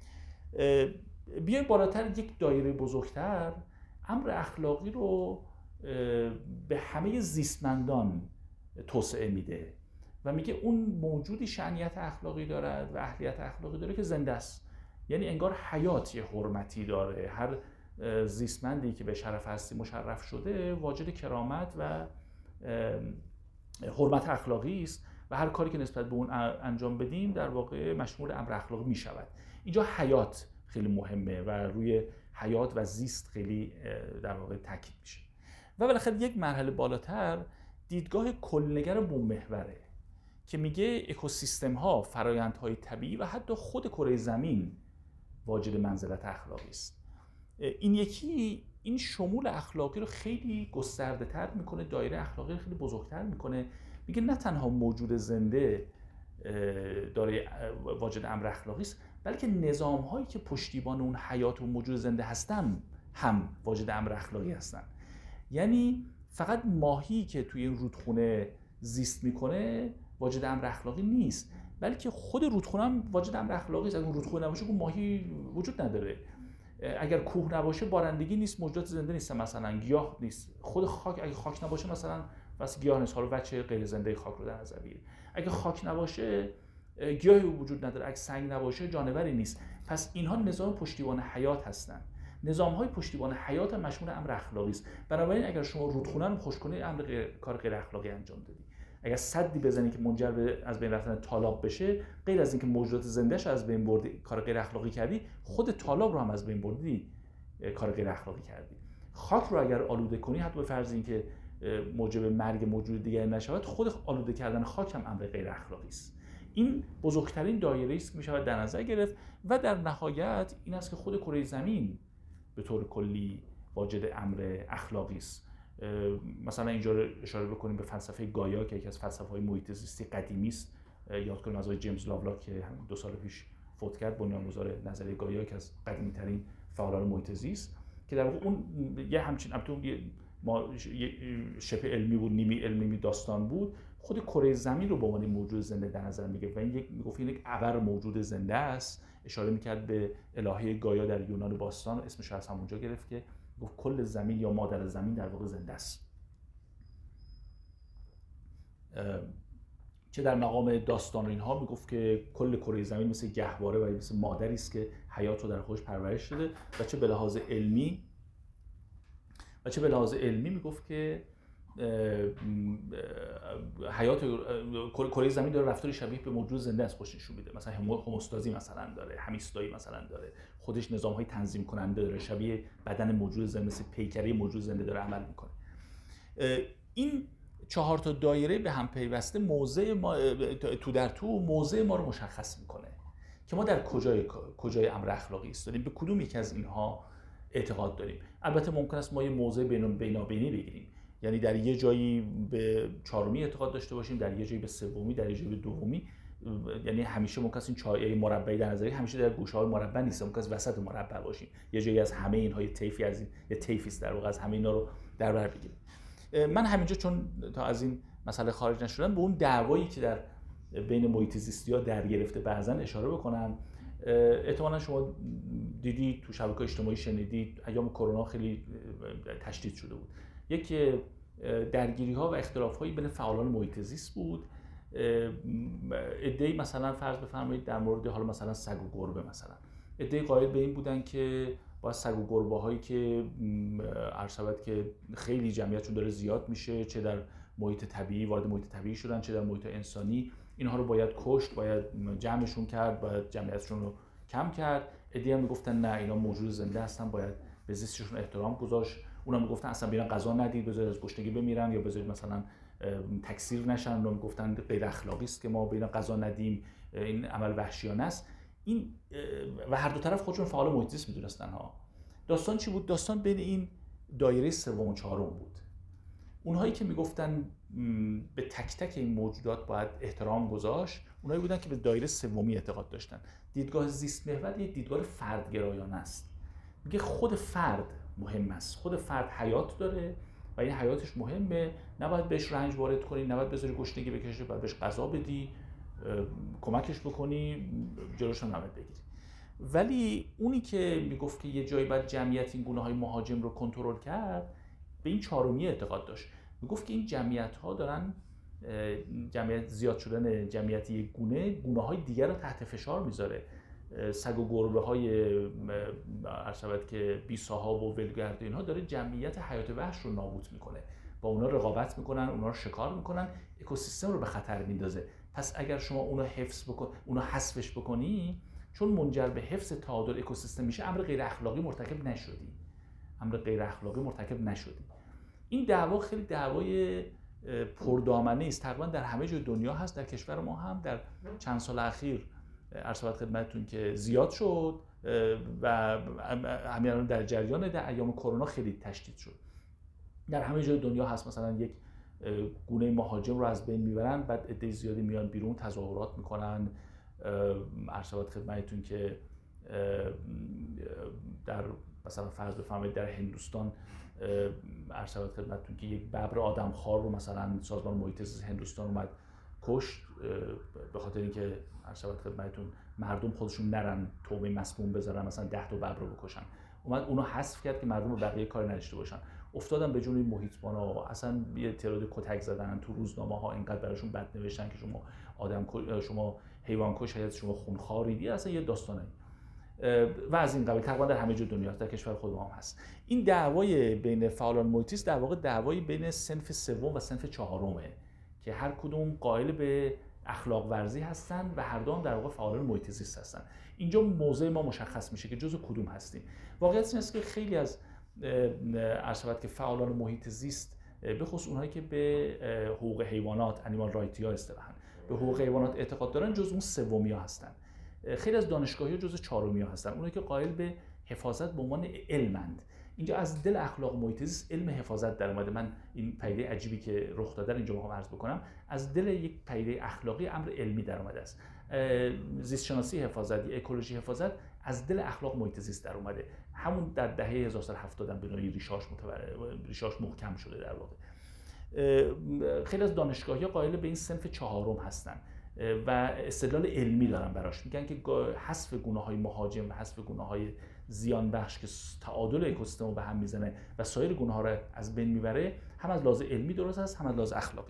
بیایم بالاتر، یک دایره بزرگتر، امر اخلاقی رو به همه زیستمندان توسعه میده و میگه اون موجودی شأنیت اخلاقی دارد و اهلیت اخلاقی داره که زنده است. یعنی انگار حیات یه حرمتی داره، هر زیستمندی که به شرف هستی مشرف شده واجد کرامت و حرمت اخلاقی است و هر کاری که نسبت به اون انجام بدیم در واقع مشمول امر اخلاقی می شود. اینجا حیات خیلی مهمه و روی حیات و زیست خیلی در واقع تاکید میشه. و بالاخره یک مرحله بالاتر دیدگاه کلنگر بوم‌محوره که میگه اکوسیستم ها، فرآیندهای طبیعی و حتی خود کره زمین واجد منزلت اخلاقی است. این یکی این شمول اخلاقی رو خیلی گسترده تر میکنه، دایره اخلاقی رو خیلی بزرگتر میکنه. میگه نه تنها موجود زنده داره واجد امر اخلاقی است، بلکه نظام هایی که پشتیبان اون حیات و موجود زنده هستن هم واجد امر اخلاقی هستن. یعنی فقط ماهی که توی این رودخونه زیست میکنه واجد امر اخلاقی نیست، بلکه خود رودخونه هم واجد امر اخلاقی است. اگه اون رودخونه نباشه اون ماهی وجود نداره. اگر کوه نباشه بارندگی نیست، موجودات زنده نیستن، مثلا گیاه نیست. خود خاک اگه خاک نباشه مثلا واسه گیاه نیست. حالا بچه غیر زنده خاک رو در نظر بگیرید. اگه خاک نباشه گیاهی وجود نداره، اگه سنگ نباشه جانوری نیست. پس اینها نظام پشتیبان حیات هستن. نظام‌های پشتیبان حیات مشمول امر اخلاقی است. بنابراین اگر شما رودخونه رو خشک کنید، امر غیر، کار غیر اخلاقی انجام دادید. اگر سدی بزنید که منجر به از بین رفتن تالاب بشه، غیر از اینکه موجودات زنده‌اش از بین بردی، کار غیر اخلاقی کردی، خود تالاب رو هم از بین بردی، کار غیر اخلاقی کردی. خاک رو اگر آلوده کنی، حتی به فرض اینکه موجب مرگ موجود دیگری نشود، خود آلوده کردن خاک هم امر غیر اخلاقی است. این بزرگترین دایره است که میشود در نظر گرفت و در نهایت این است که خود کره زمین به طور کلی واجد امر اخلاقی است. مثلا اینجا رو اشاره بکنیم به فلسفه گایا که یکی از فلسفه‌های محیط زیستی قدیمی است. یاد کنیم از آقای جیمز لاولاک که دو سال پیش فوت کرد، بنیانگذار نظریه گایا که از قدیمی‌ترین فعالان محیط زیست، که در واقع اون یه همچین البته ما شبه علمی بود، نیمی علمی، نیمی داستان بود، خود کره زمین رو به عنوان موجود زنده در نظر میگه و این یک میگفت این یک ابر موجود زنده است. اشاره میکرد به الهه گایا در یونان باستان، اسمش از همونجا گرفت که گفت کل زمین یا مادر زمین در واقع زنده است. چه در مقام داستان اینها میگفت که کل کره زمین مثل گهواره و مثل مادری است که حیات رو در خودش پرورش داده و چه به لحاظ علمی و چه به لحاظ علمی میگفت که حیات کره زمین داره رفتاری شبیه به موجود زنده است خودش نشون میده. مثلا هموستازی مثلا داره، همیستایی مثلا داره، خودش نظام‌های تنظیم کننده داره، شبیه بدن موجود زنده، مثل پیکره موجود زنده داره عمل میکنه. این چهار تا دایره به هم پیوسته موضع ما تو در تو موضع ما رو مشخص میکنه که ما در کجای کجای امر اخلاقی ایستادیم، به کدوم یک از اینها اعتقاد داریم. البته ممکن است ما یه موضع بین بینابینی بگیریم، یعنی در یه جایی به چهارمی اعتقاد داشته باشیم، در یه جایی به سومی، در یه جایی به دومی، یعنی همیشه ممکن است این چای مربعی در نظر همیشه در گوشه‌های مربع نیست، ممکن است وسط مربع باشیم، یه جایی از همه اینها یه طیفی از این یه طیفی است در واقع از همه اینا رو در بر بگیریم. من همینجا چون تا از این مسئله خارج نشدم به اون دعوایی که در بین محیط زیستی‌ها در گرفته بعضا اشاره بکنم. احتمالاً شما دیدید تو شبکه‌های اجتماعی شنیدید ایام کرونا خیلی تشدید شده بود. یک درگیری‌ها و اختلاف‌هایی بین فعالان محیط زیست بود. عده‌ای مثلا فرض بفرمایید در مورد حالا مثلا سگ و گربه، مثلا عده‌ای قائل به این بودن که با سگ و گربه‌هایی که عرض شود که خیلی جمعیتشون داره زیاد میشه، چه در محیط طبیعی وارد محیط طبیعی شدن چه در محیط انسانی، اینها رو باید کشت، باید جمعشون کرد، باید جمعیتشون رو کم کرد. عده‌ای هم میگفتن نه اینا موجود زنده هستن، باید به زیستشون احترام گذاشت. اونا میگفتن اصلا بیان غذا ندید، بذارید از گشنگی بمیرن یا بذارید مثلا تکثیر نشن. اونا میگفتن غیر اخلاقی است که ما به اینا غذا ندیم، این عمل وحشیانه است. این و هر دو طرف خودشون فعال محیط زیست میدونستن ها. داستان چی بود؟ داستان بین این دایره سوم و چهارم بود. اونهایی که میگفتن به تک تک این موجودات باید احترام گذاشت، اونهایی بودن که به دایره سومی اعتقاد داشتن. دیدگاه زیست محور یک دیدگاه فردگرایانه است. میگه خود فرد مهم است، خود فرد حیات داره و این حیاتش مهمه، نباید بهش رنج وارد کنی، نباید بذاری گشنگی بکشه، باید بهش غذا بدی، کمکش بکنی، جلوش هم نباید بگیری. ولی اونی که میگفت که یه جایی باید جمعیت این گونه‌های مهاجم رو کنترل کرد، به این چهارمی اعتقاد داشت. میگفت که این جمعیت‌ها دارن جمعیت زیاد شدن جمعیت یک گونه گونه‌های دیگر رو تحت فشار میذاره. سگ و گربه‌های عرض شود که بی‌صاحب و ولگرد اینها داره جمعیت حیات وحش رو نابود میکنه، با اونا رقابت میکنن، اونا رو شکار میکنن، اکوسیستم رو به خطر میندازه. پس اگر شما اونو حفظ بکن، اونو حذفش بکنی، چون منجر به حفظ تعادل اکوسیستم میشه، امر غیر اخلاقی مرتکب نشدی. امر غیر اخلاقی مرتکب نشدی. این دعوا خیلی دعوای پردامنه است، تقریبا در همه جای دنیا هست، در کشور ما هم در چند سال اخیر عرض شود خدمتتون که زیاد شد و همین در جریان در ایام کرونا خیلی تشدید شد. در همه جای دنیا هست، مثلا یک گونه مهاجم رو از بین میبرن، بعد عده زیادی میان بیرون تظاهرات میکنن. عرض شود خدمتتون که در مثلا فرض بفرمایید در هندوستان عرض شود خدمتتون که یک ببر آدمخوار رو مثلا سازمان محیط زیست هندوستان اومد کشت، به خاطر اینکه عرض شود خدمتتون مردم خودشون نرن توبه مسموم بذارن، مثلا ده تا ببر رو بکشن، اومد اونو حذف کرد که مردم رو بقیه کار نداشته باشن. افتادن به جون محیط‌بانا، اصلا یه تعداد کتک زدن تو روزنامه‌ها، اینقدر براشون بد نوشتن که شما آدم شما حیوان کش هستید، شما خونخوارید، اصلا یه داستانه و از این قبیل. تقریبا در همه جای دنیا، در کشور خود ما هم هست. این دعوای بین فعالان محیط زیست در واقع دعوایی بین صنف سوم و صنف چهارمه که هر کدوم قائل به اخلاق ورزی هستن و هر دو هم در واقع فعالان محیط زیست هستن. اینجا موضع ما مشخص میشه که جزء کدوم هستیم. واقعیت این است که خیلی از عرض شود که فعالان محیط زیست، به خصوص اونهایی که به حقوق حیوانات، انیمال رایتی ها اصطلاحاً به حقوق حیوانات اعتقاد دارن، جزء اون سومیا هستن. خیلی از دانشگاهی‌ها جزء چهارمیا هستن، اونایی که قائل به حفاظت به عنوان علمند. اینجا از دل اخلاق محیط زیست علم حفاظت در اومده. من این پدیده عجیبی که رخ داده اینجا میخوام عرض بکنم، از دل یک پدیده اخلاقی امر علمی در اومده است. زیست شناسی حفاظت یا اکولوژی حفاظت از دل اخلاق محیط زیست در اومده. همون در دهه هزار و سیصد و هفتاد هم به نوعی ریشاش ریشاش محکم شده در واقع. خیلی از دانشگاهی‌ها قائل به این صنف چهارم هستن و استدلال علمی دارن براش، میگن که حذف گونه‌های مهاجم و حذف گونه‌های زیان بخش که تعادل اکوسیستم رو به هم میزنه و سایر گونه‌ها رو از بین میبره، هم از لحاظ علمی درست است، هم از لحاظ اخلاقی.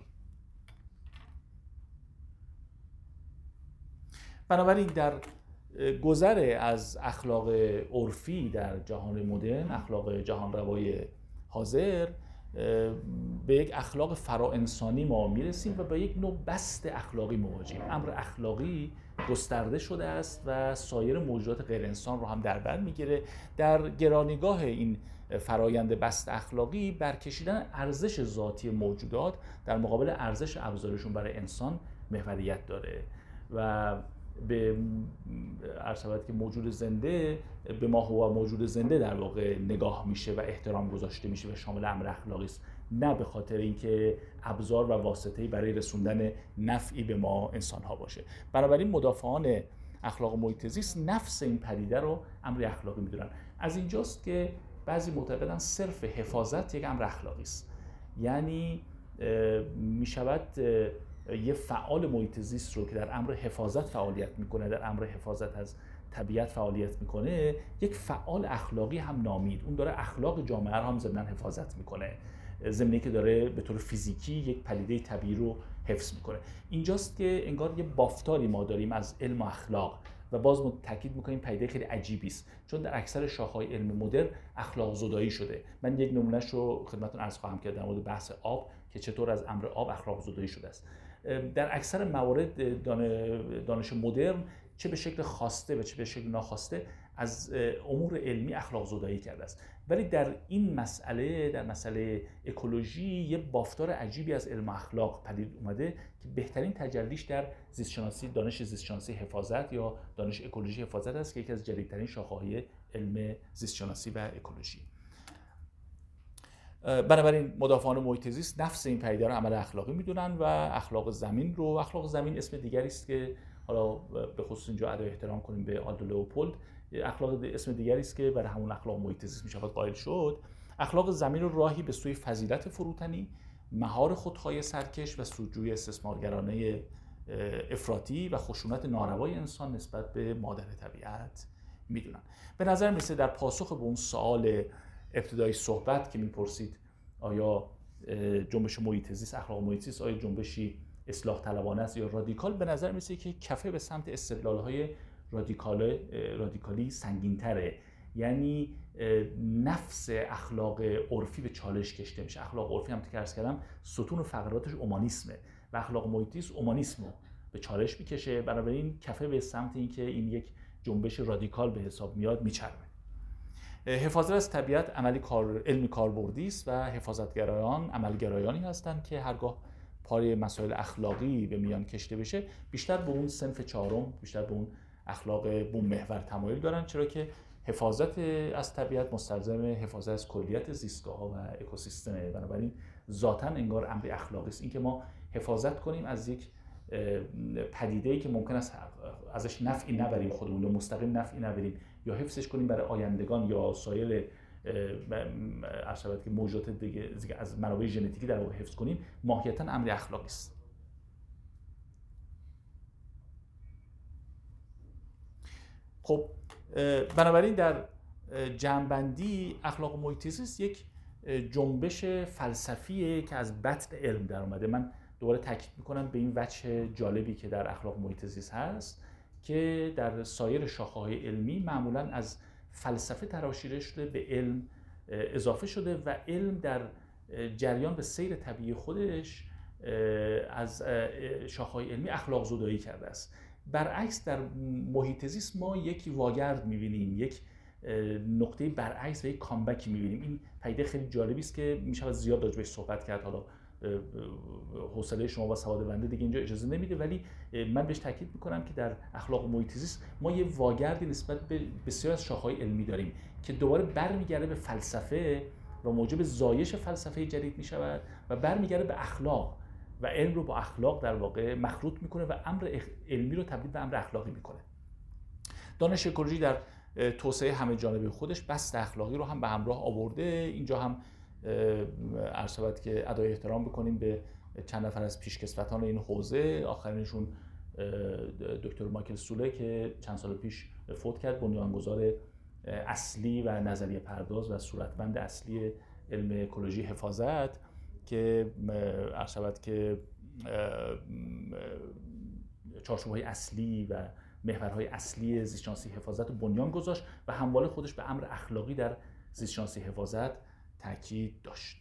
بنابراین در گذر از اخلاق عرفی در جهان مدرن، اخلاق جهان روای حاضر، به یک اخلاق فرا انسانی ما میرسیم و به یک نوع بست اخلاقی مواجهیم. امر اخلاقی گسترده شده است و سایر موجودات غیر انسان رو هم در بر میگیره. در گرانیگاه این فرایند بست اخلاقی، برکشیدن ارزش ذاتی موجودات در مقابل ارزش ابزارشون برای انسان محوریت داره و به عرض که موجود زنده، به ما هو موجود زنده در واقع نگاه میشه و احترام گذاشته میشه و شامل امر اخلاقی است، نه به خاطر اینکه ابزار و واسطه‌ای برای رسوندن نفعی به ما انسان ها باشه. بنابراین مدافعان اخلاق محیط زیست نفس این پدیده رو امر اخلاقی میدونن. از اینجاست که بعضی معتقدن صرف حفاظت یک امر اخلاقی است، یعنی میشود یه فعال محیط زیست رو که در امر حفاظت فعالیت میکنه، در امر حفاظت از طبیعت فعالیت میکنه، یک فعال اخلاقی هم نامید. اون داره اخلاق جامعه رو هم ضمن حفاظت میکنه، ضمن که داره به طور فیزیکی یک پدیده طبیعی رو حفظ میکنه. اینجاست که انگار یه بافتاری ما داریم از علم و اخلاق و باز ما تاکید میکنیم پدیده خیلی عجیبی است، چون در اکثر شاخه‌های علم مدرن اخلاق زدایی شده. من یک نمونهش رو خدمتتون عرض خواهم کرد در مورد بحث آب که چطور از امر آب اخلاق زدایی شده است. در اکثر موارد دانش مدرن چه به شکل خواسته و چه به شکل ناخواسته از امور علمی اخلاق زدایی کرده است، ولی در این مسئله، در مسئله اکولوژی، یه بافتار عجیبی از علم اخلاق پدید اومده که بهترین تجلیش در زیست شناسی، دانش زیست شناسی حفاظت یا دانش اکولوژی حفاظت است که یکی از جدیدترین شاخه‌های علم زیست شناسی و اکولوژی. بنابراین مدافعان محیط زیست نفس این پدیده رو عمل اخلاقی میدونن و اخلاق زمین رو، اخلاق زمین اسم دیگری است که حالا به خصوص اینجا ادای احترام کنیم به آلدو لئوپولد، اخلاق اسم دیگری است که برای همون اخلاق محیط زیست میشود قائل شد. اخلاق زمین رو راهی به سوی فضیلت فروتنی، مهار خودخواه سرکش و سودجویی استثمارگرانه افراطی و خشونت ناروای انسان نسبت به مادر طبیعت میدونن. به نظر میسه در پاسخ به اون سوال ابتدای صحبت که میپرسید آیا جنبش محیط زیست، اخلاق محیط زیست، آیا جنبشی اصلاح طلبانه است یا رادیکال، به نظر میسه که کفه به سمت استدلال‌های رادیکال رادیکالی سنگین‌تره. یعنی نفس اخلاق عرفی به چالش کشته میشه. اخلاق عرفی هم که عرض کردم ستون و فقراتش اومانیسمه و اخلاق محیط زیست اومانیسمو به چالش میکشه. بنابراین کفه به سمت اینکه این یک جنبش رادیکال به حساب میاد میچربه. حفاظت از طبیعت عملی کار علمی کاربردی است و حفاظتگرایان عملگرایانی هستند که هرگاه پای مسائل اخلاقی به میان کشته بشه بیشتر به اون صنف چهارم، بیشتر به اون اخلاق بوم محور تمایل دارن، چرا که حفاظت از طبیعت مستلزم حفاظت از کلیت زیستگاه‌ها و اکوسیستمه. بنابراین ذاتاً انگار امر اخلاقی است اینکه ما حفاظت کنیم از یک پدیده‌ای که ممکن است ازش نفعی نبریم خودمون، یا مستقیم نفعی نبریم، یا حفظش کنیم برای آیندگان یا سایر عرض که موجودات دیگه از منابع ژنتیکی در واقع حفظ کنیم، ماهیتاً امر اخلاقی است. خب بنابراین در جمع‌بندی اخلاق محیط زیست یک جنبش فلسفیه که از بطن علم در اومده. من دوباره تاکید میکنم به این وجه جالبی که در اخلاق محیط زیست هست که در سایر شاخه‌های علمی معمولاً از فلسفه تراشیده شده، به علم اضافه شده و علم در جریان به سیر طبیعی خودش از شاخه‌های علمی اخلاق زدایی کرده است. برعکس در محیط زیست ما یک واگرد می‌بینیم، یک نقطه برعکس و یک کامبک می‌بینیم. این پدیده خیلی جالبی است که میشه زیاد راجع بهش صحبت کرد، حالا حوصله شما با سواد بنده دیگه اینجا اجازه نمیده، ولی من بهش تاکید میکنم که در اخلاق محیط زیست ما یه واگردی نسبت به بسیار از شاخه‌های علمی داریم که دوباره برمیگرده به فلسفه و موجب زایش فلسفه جدید میشود و برمیگرده به اخلاق و علم رو با اخلاق در واقع مخلوط میکنه و امر علمی رو تبدیل به امر اخلاقی میکنه. دانش اکولوژی در توسعه همه جانبه خودش بست اخلاقی رو هم به همراه آورده. اینجا هم عرض شود که ادای احترام بکنیم به چند نفر از پیشکسوتان این حوزه، آخرینشون دکتر مایکل سوله که چند سال پیش فوت کرد، بنیانگذار اصلی و نظریه پرداز و صورتبند اصلی علم اکولوژی حفاظت، که عرض شود که چارچوب‌های اصلی و محورهای اصلی زیست‌شناسی حفاظت رو بنیان گذاشت و همواره خودش به امر اخلاقی در زیست‌شناسی حفاظت تاکید داشت.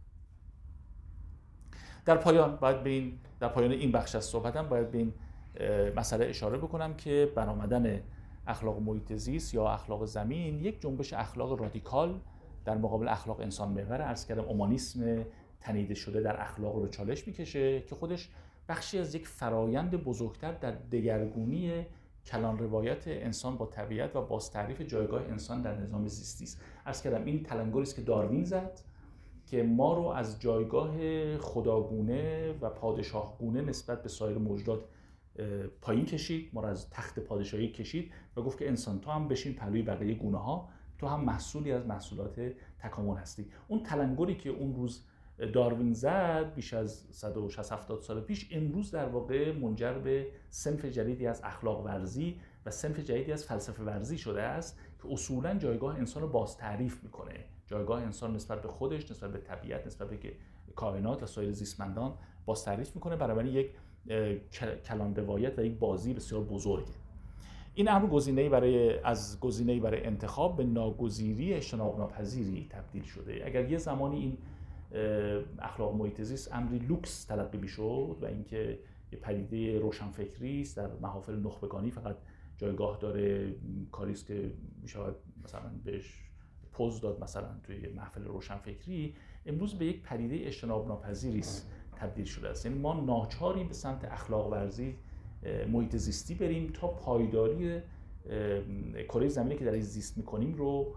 در پایان باید به این در پایان این بخش از صحبتم باید به این مسئله اشاره بکنم که برآمدن اخلاق محیط زیست یا اخلاق زمین یک جنبش اخلاق رادیکال در مقابل اخلاق انسان محور، عرض کردم اومانیسم تنیده شده در اخلاق رو چالش میکشه که خودش بخشی از یک فرایند بزرگتر در دگرگونی کلان روایت انسان با طبیعت و بازتعریف جایگاه انسان در نظام زیستی است. عرض کردم این تلنگری است که داروین زد که ما رو از جایگاه خداگونه و پادشاهگونه نسبت به سایر موجودات پایین کشید، ما رو از تخت پادشاهی کشید و گفت که انسان تو هم بشین پهلوی بقیه گونه ها، تو هم محصولی از محصولات تکامل هستی. اون تلنگری که اون روز داروین زد بیش از صد و شصت هفتاد سال پیش، امروز در واقع منجر به صنف جدیدی از اخلاق ورزی و صنف جدیدی از فلسفه ورزی شده است که اصولاً جایگاه انسان رو باز تعریف میکنه، جایگاه انسان نسبت به خودش، نسبت به طبیعت، نسبت به کائنات و سایر زیستمندان باز تعریف میکنه. برای یک کلان روایت و یک بازی بسیار بزرگه. این امر گزینه‌ای برای از گزینه‌ای برای انتخاب به ناگزیری اجتناب ناپذیری تبدیل شده. اگر یه زمانی این اخلاق محیط زیست امری لوکس تلقی میشد و اینکه یه پدیده روشنفکری است در محافل نخبگانی فقط جایگاه داره، کاری است که میشود مثلا بهش پوز داد مثلا توی محفل روشنفکری، امروز به یک پدیده اجتناب ناپذیری است تبدیل شده است. یعنی ما ناچاریم به سمت اخلاق ورزی محیط زیستی بریم تا پایداری کره زمینی که در این زیست میکنیم رو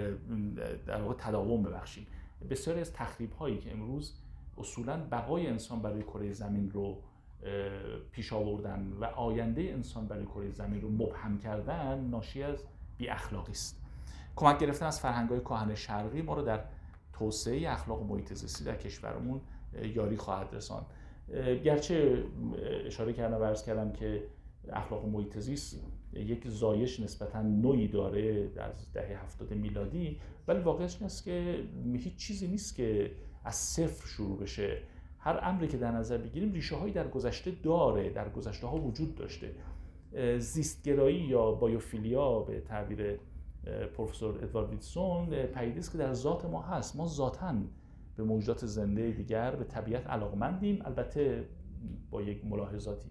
در واقع تداوم ببخشیم. بسیاری از تخریب هایی که امروز اصولاً بقای انسان برای کره زمین رو پیش آوردن و آینده انسان برای کره زمین رو مبهم کردن، ناشی از بی اخلاقی است. کمک گرفتن از فرهنگ‌های کهن شرقی ما رو در توسعه اخلاق محیط زیستی در کشورمون یاری خواهد رساند. گرچه اشاره کردم و عرض کردم که اخلاق محیط زیست یک زایش نسبتاً نوعی داره از دهه هفتاد میلادی، ولی واقعیت این است که هیچ چیزی نیست که از صفر شروع بشه. هر امری که در نظر بگیریم ریشه هایی در گذشته داره، در گذشته ها وجود داشته. زیستگرایی یا بایوفیلیا به تعبیر پروفسور ادوارد ویتسون پدیده است که در ذات ما هست. ما ذاتاً به موجودات زنده دیگر به طبیعت علاقمندیم، البته با یک ملاحظاتی.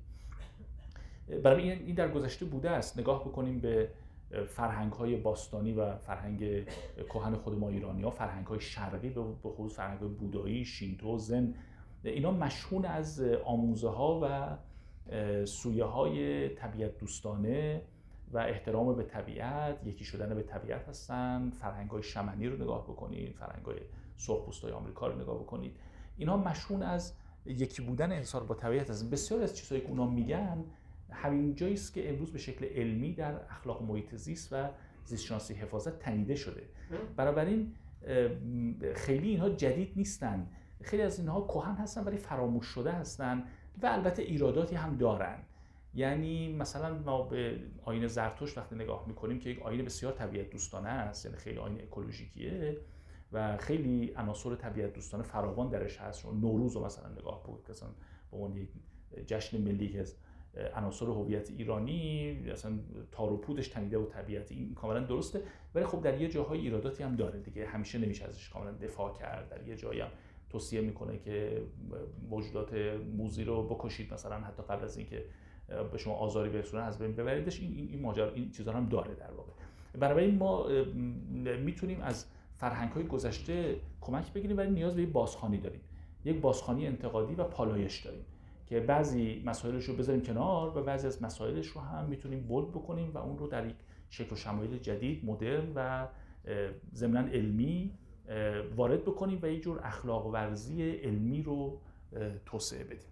برای این در گذشته بوده است. نگاه بکنیم به فرهنگ‌های باستانی و فرهنگ کهن خود ما ایرانی‌ها، فرهنگ‌های شرقی به خصوص فرهنگ‌های بودایی، شینتو، زن، اینا مشهون از آموزه‌ها و سویه‌های طبیعت دوستانه و احترام به طبیعت، یکی شدن به طبیعت هستن. فرهنگ‌های شمنی رو نگاه بکنید، فرهنگ‌های سرخپوستای آمریکا رو نگاه بکنید، اینها مشهون از یکی بودن انسان با طبیعت هستن. بسیار از چیزهایی که اونا میگن همین جایی است که امروز به شکل علمی در اخلاق محیط زیست و زیستشناسی حفاظت تنیده شده. بنابراین خیلی اینها جدید نیستن، خیلی از اینها کهن هستن ولی فراموش شده هستن و البته ایراداتی هم دارن. یعنی مثلا ما به آیین زرتشت وقتی نگاه میکنیم که یک آیین بسیار طبیعت دوستانه است، یعنی خیلی آیین اکولوژیکیه و خیلی عناصر طبیعت دوستانه فراوان درش هست. نوروز رو مثلا نگاه بکنید که مثلا به عنوان یک جشن ملی که از عناصر هویت ایرانی اصلا تار و پودش تنیده و طبیعت، این کاملا درسته، ولی خب در یه جاهای ایراداتی هم داره دیگه، همیشه نمیشه ازش کاملا دفاع کرد. در یه جایی هم توصیه میکنه که موجودات موذی رو بکشید مثلا حتی قبل از اینکه به شما آزاری برسونن از بین ببریدش. این این ماجرا این چیزا هم داره در واقع. برای ما میتونیم از فرهنگ‌های گذشته کمک بگیریم ولی نیاز به یک بازخوانی داریم، یک بازخوانی انتقادی و پالایش داریم که بعضی مسائلش رو بذاریم کنار و بعضی از مسائلش رو هم میتونیم بولد بکنیم و اون رو در یک شکل و شمایل جدید، مدرن و ضمناً علمی وارد بکنیم و یک جور اخلاق ورزی علمی رو توسعه بدیم.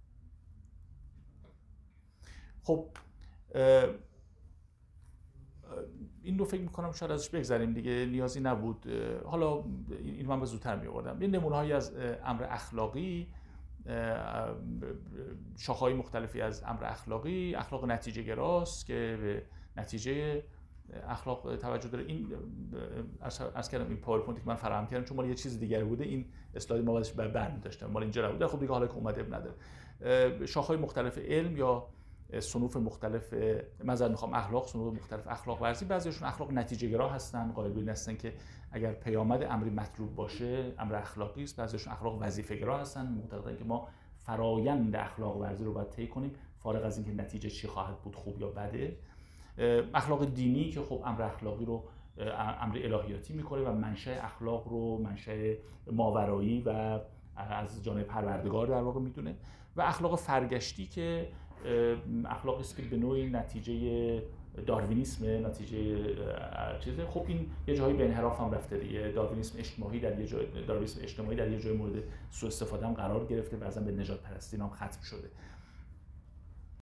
خب این رو فکر میکنم شاید ازش بگذریم دیگه، نیازی نبود. حالا این من به زودتر میآوردم. این نمونه‌هایی از امر اخلاقی، شاخه‌های مختلفی از امر اخلاقی. اخلاق نتیجه گراست که به نتیجه اخلاق توجه داره. این از کردم این پاورپوینتی که من فراهم کردم چون مال یه چیز دیگه بوده، این اسلاید ما بعدش برمی داشتم، مال اینجا نبود. خب دیگه حالا که اومده اب نداره. شاخه‌های مختلف علم یا صنوف مختلف مثلا میخوام اخلاق، صنوف مختلف اخلاق ورزی، بعضیشون اخلاق نتیجه گرا هستن، قائل به این هستن که اگر پیامد امری مطلوب باشه امر اخلاقی است. بعضیشون اخلاق وظیفه گرا هستن، معتقدن که ما فرایند اخلاق ورزی رو باید طی کنیم فارغ از اینکه نتیجه چی خواهد بود، خوب یا بده. اخلاق دینی که خب امر اخلاقی رو امر الهیاتی میکنه و منشأ اخلاق رو منشأ ماورایی و از جانب پروردگار در واقع میدونه. و اخلاق فرگشتی که اخلاقی است که به نوعی نتیجه داروینیسم، نتیجه چیزه. خب این یه جایی به انحراف هم رفته دیگه. داروینیسم اجتماعی در یه جای داروینیسم اجتماعی در یه جای مورد سوء استفاده هم قرار گرفته، بعضا به نژاد پرستی هم ختم شده.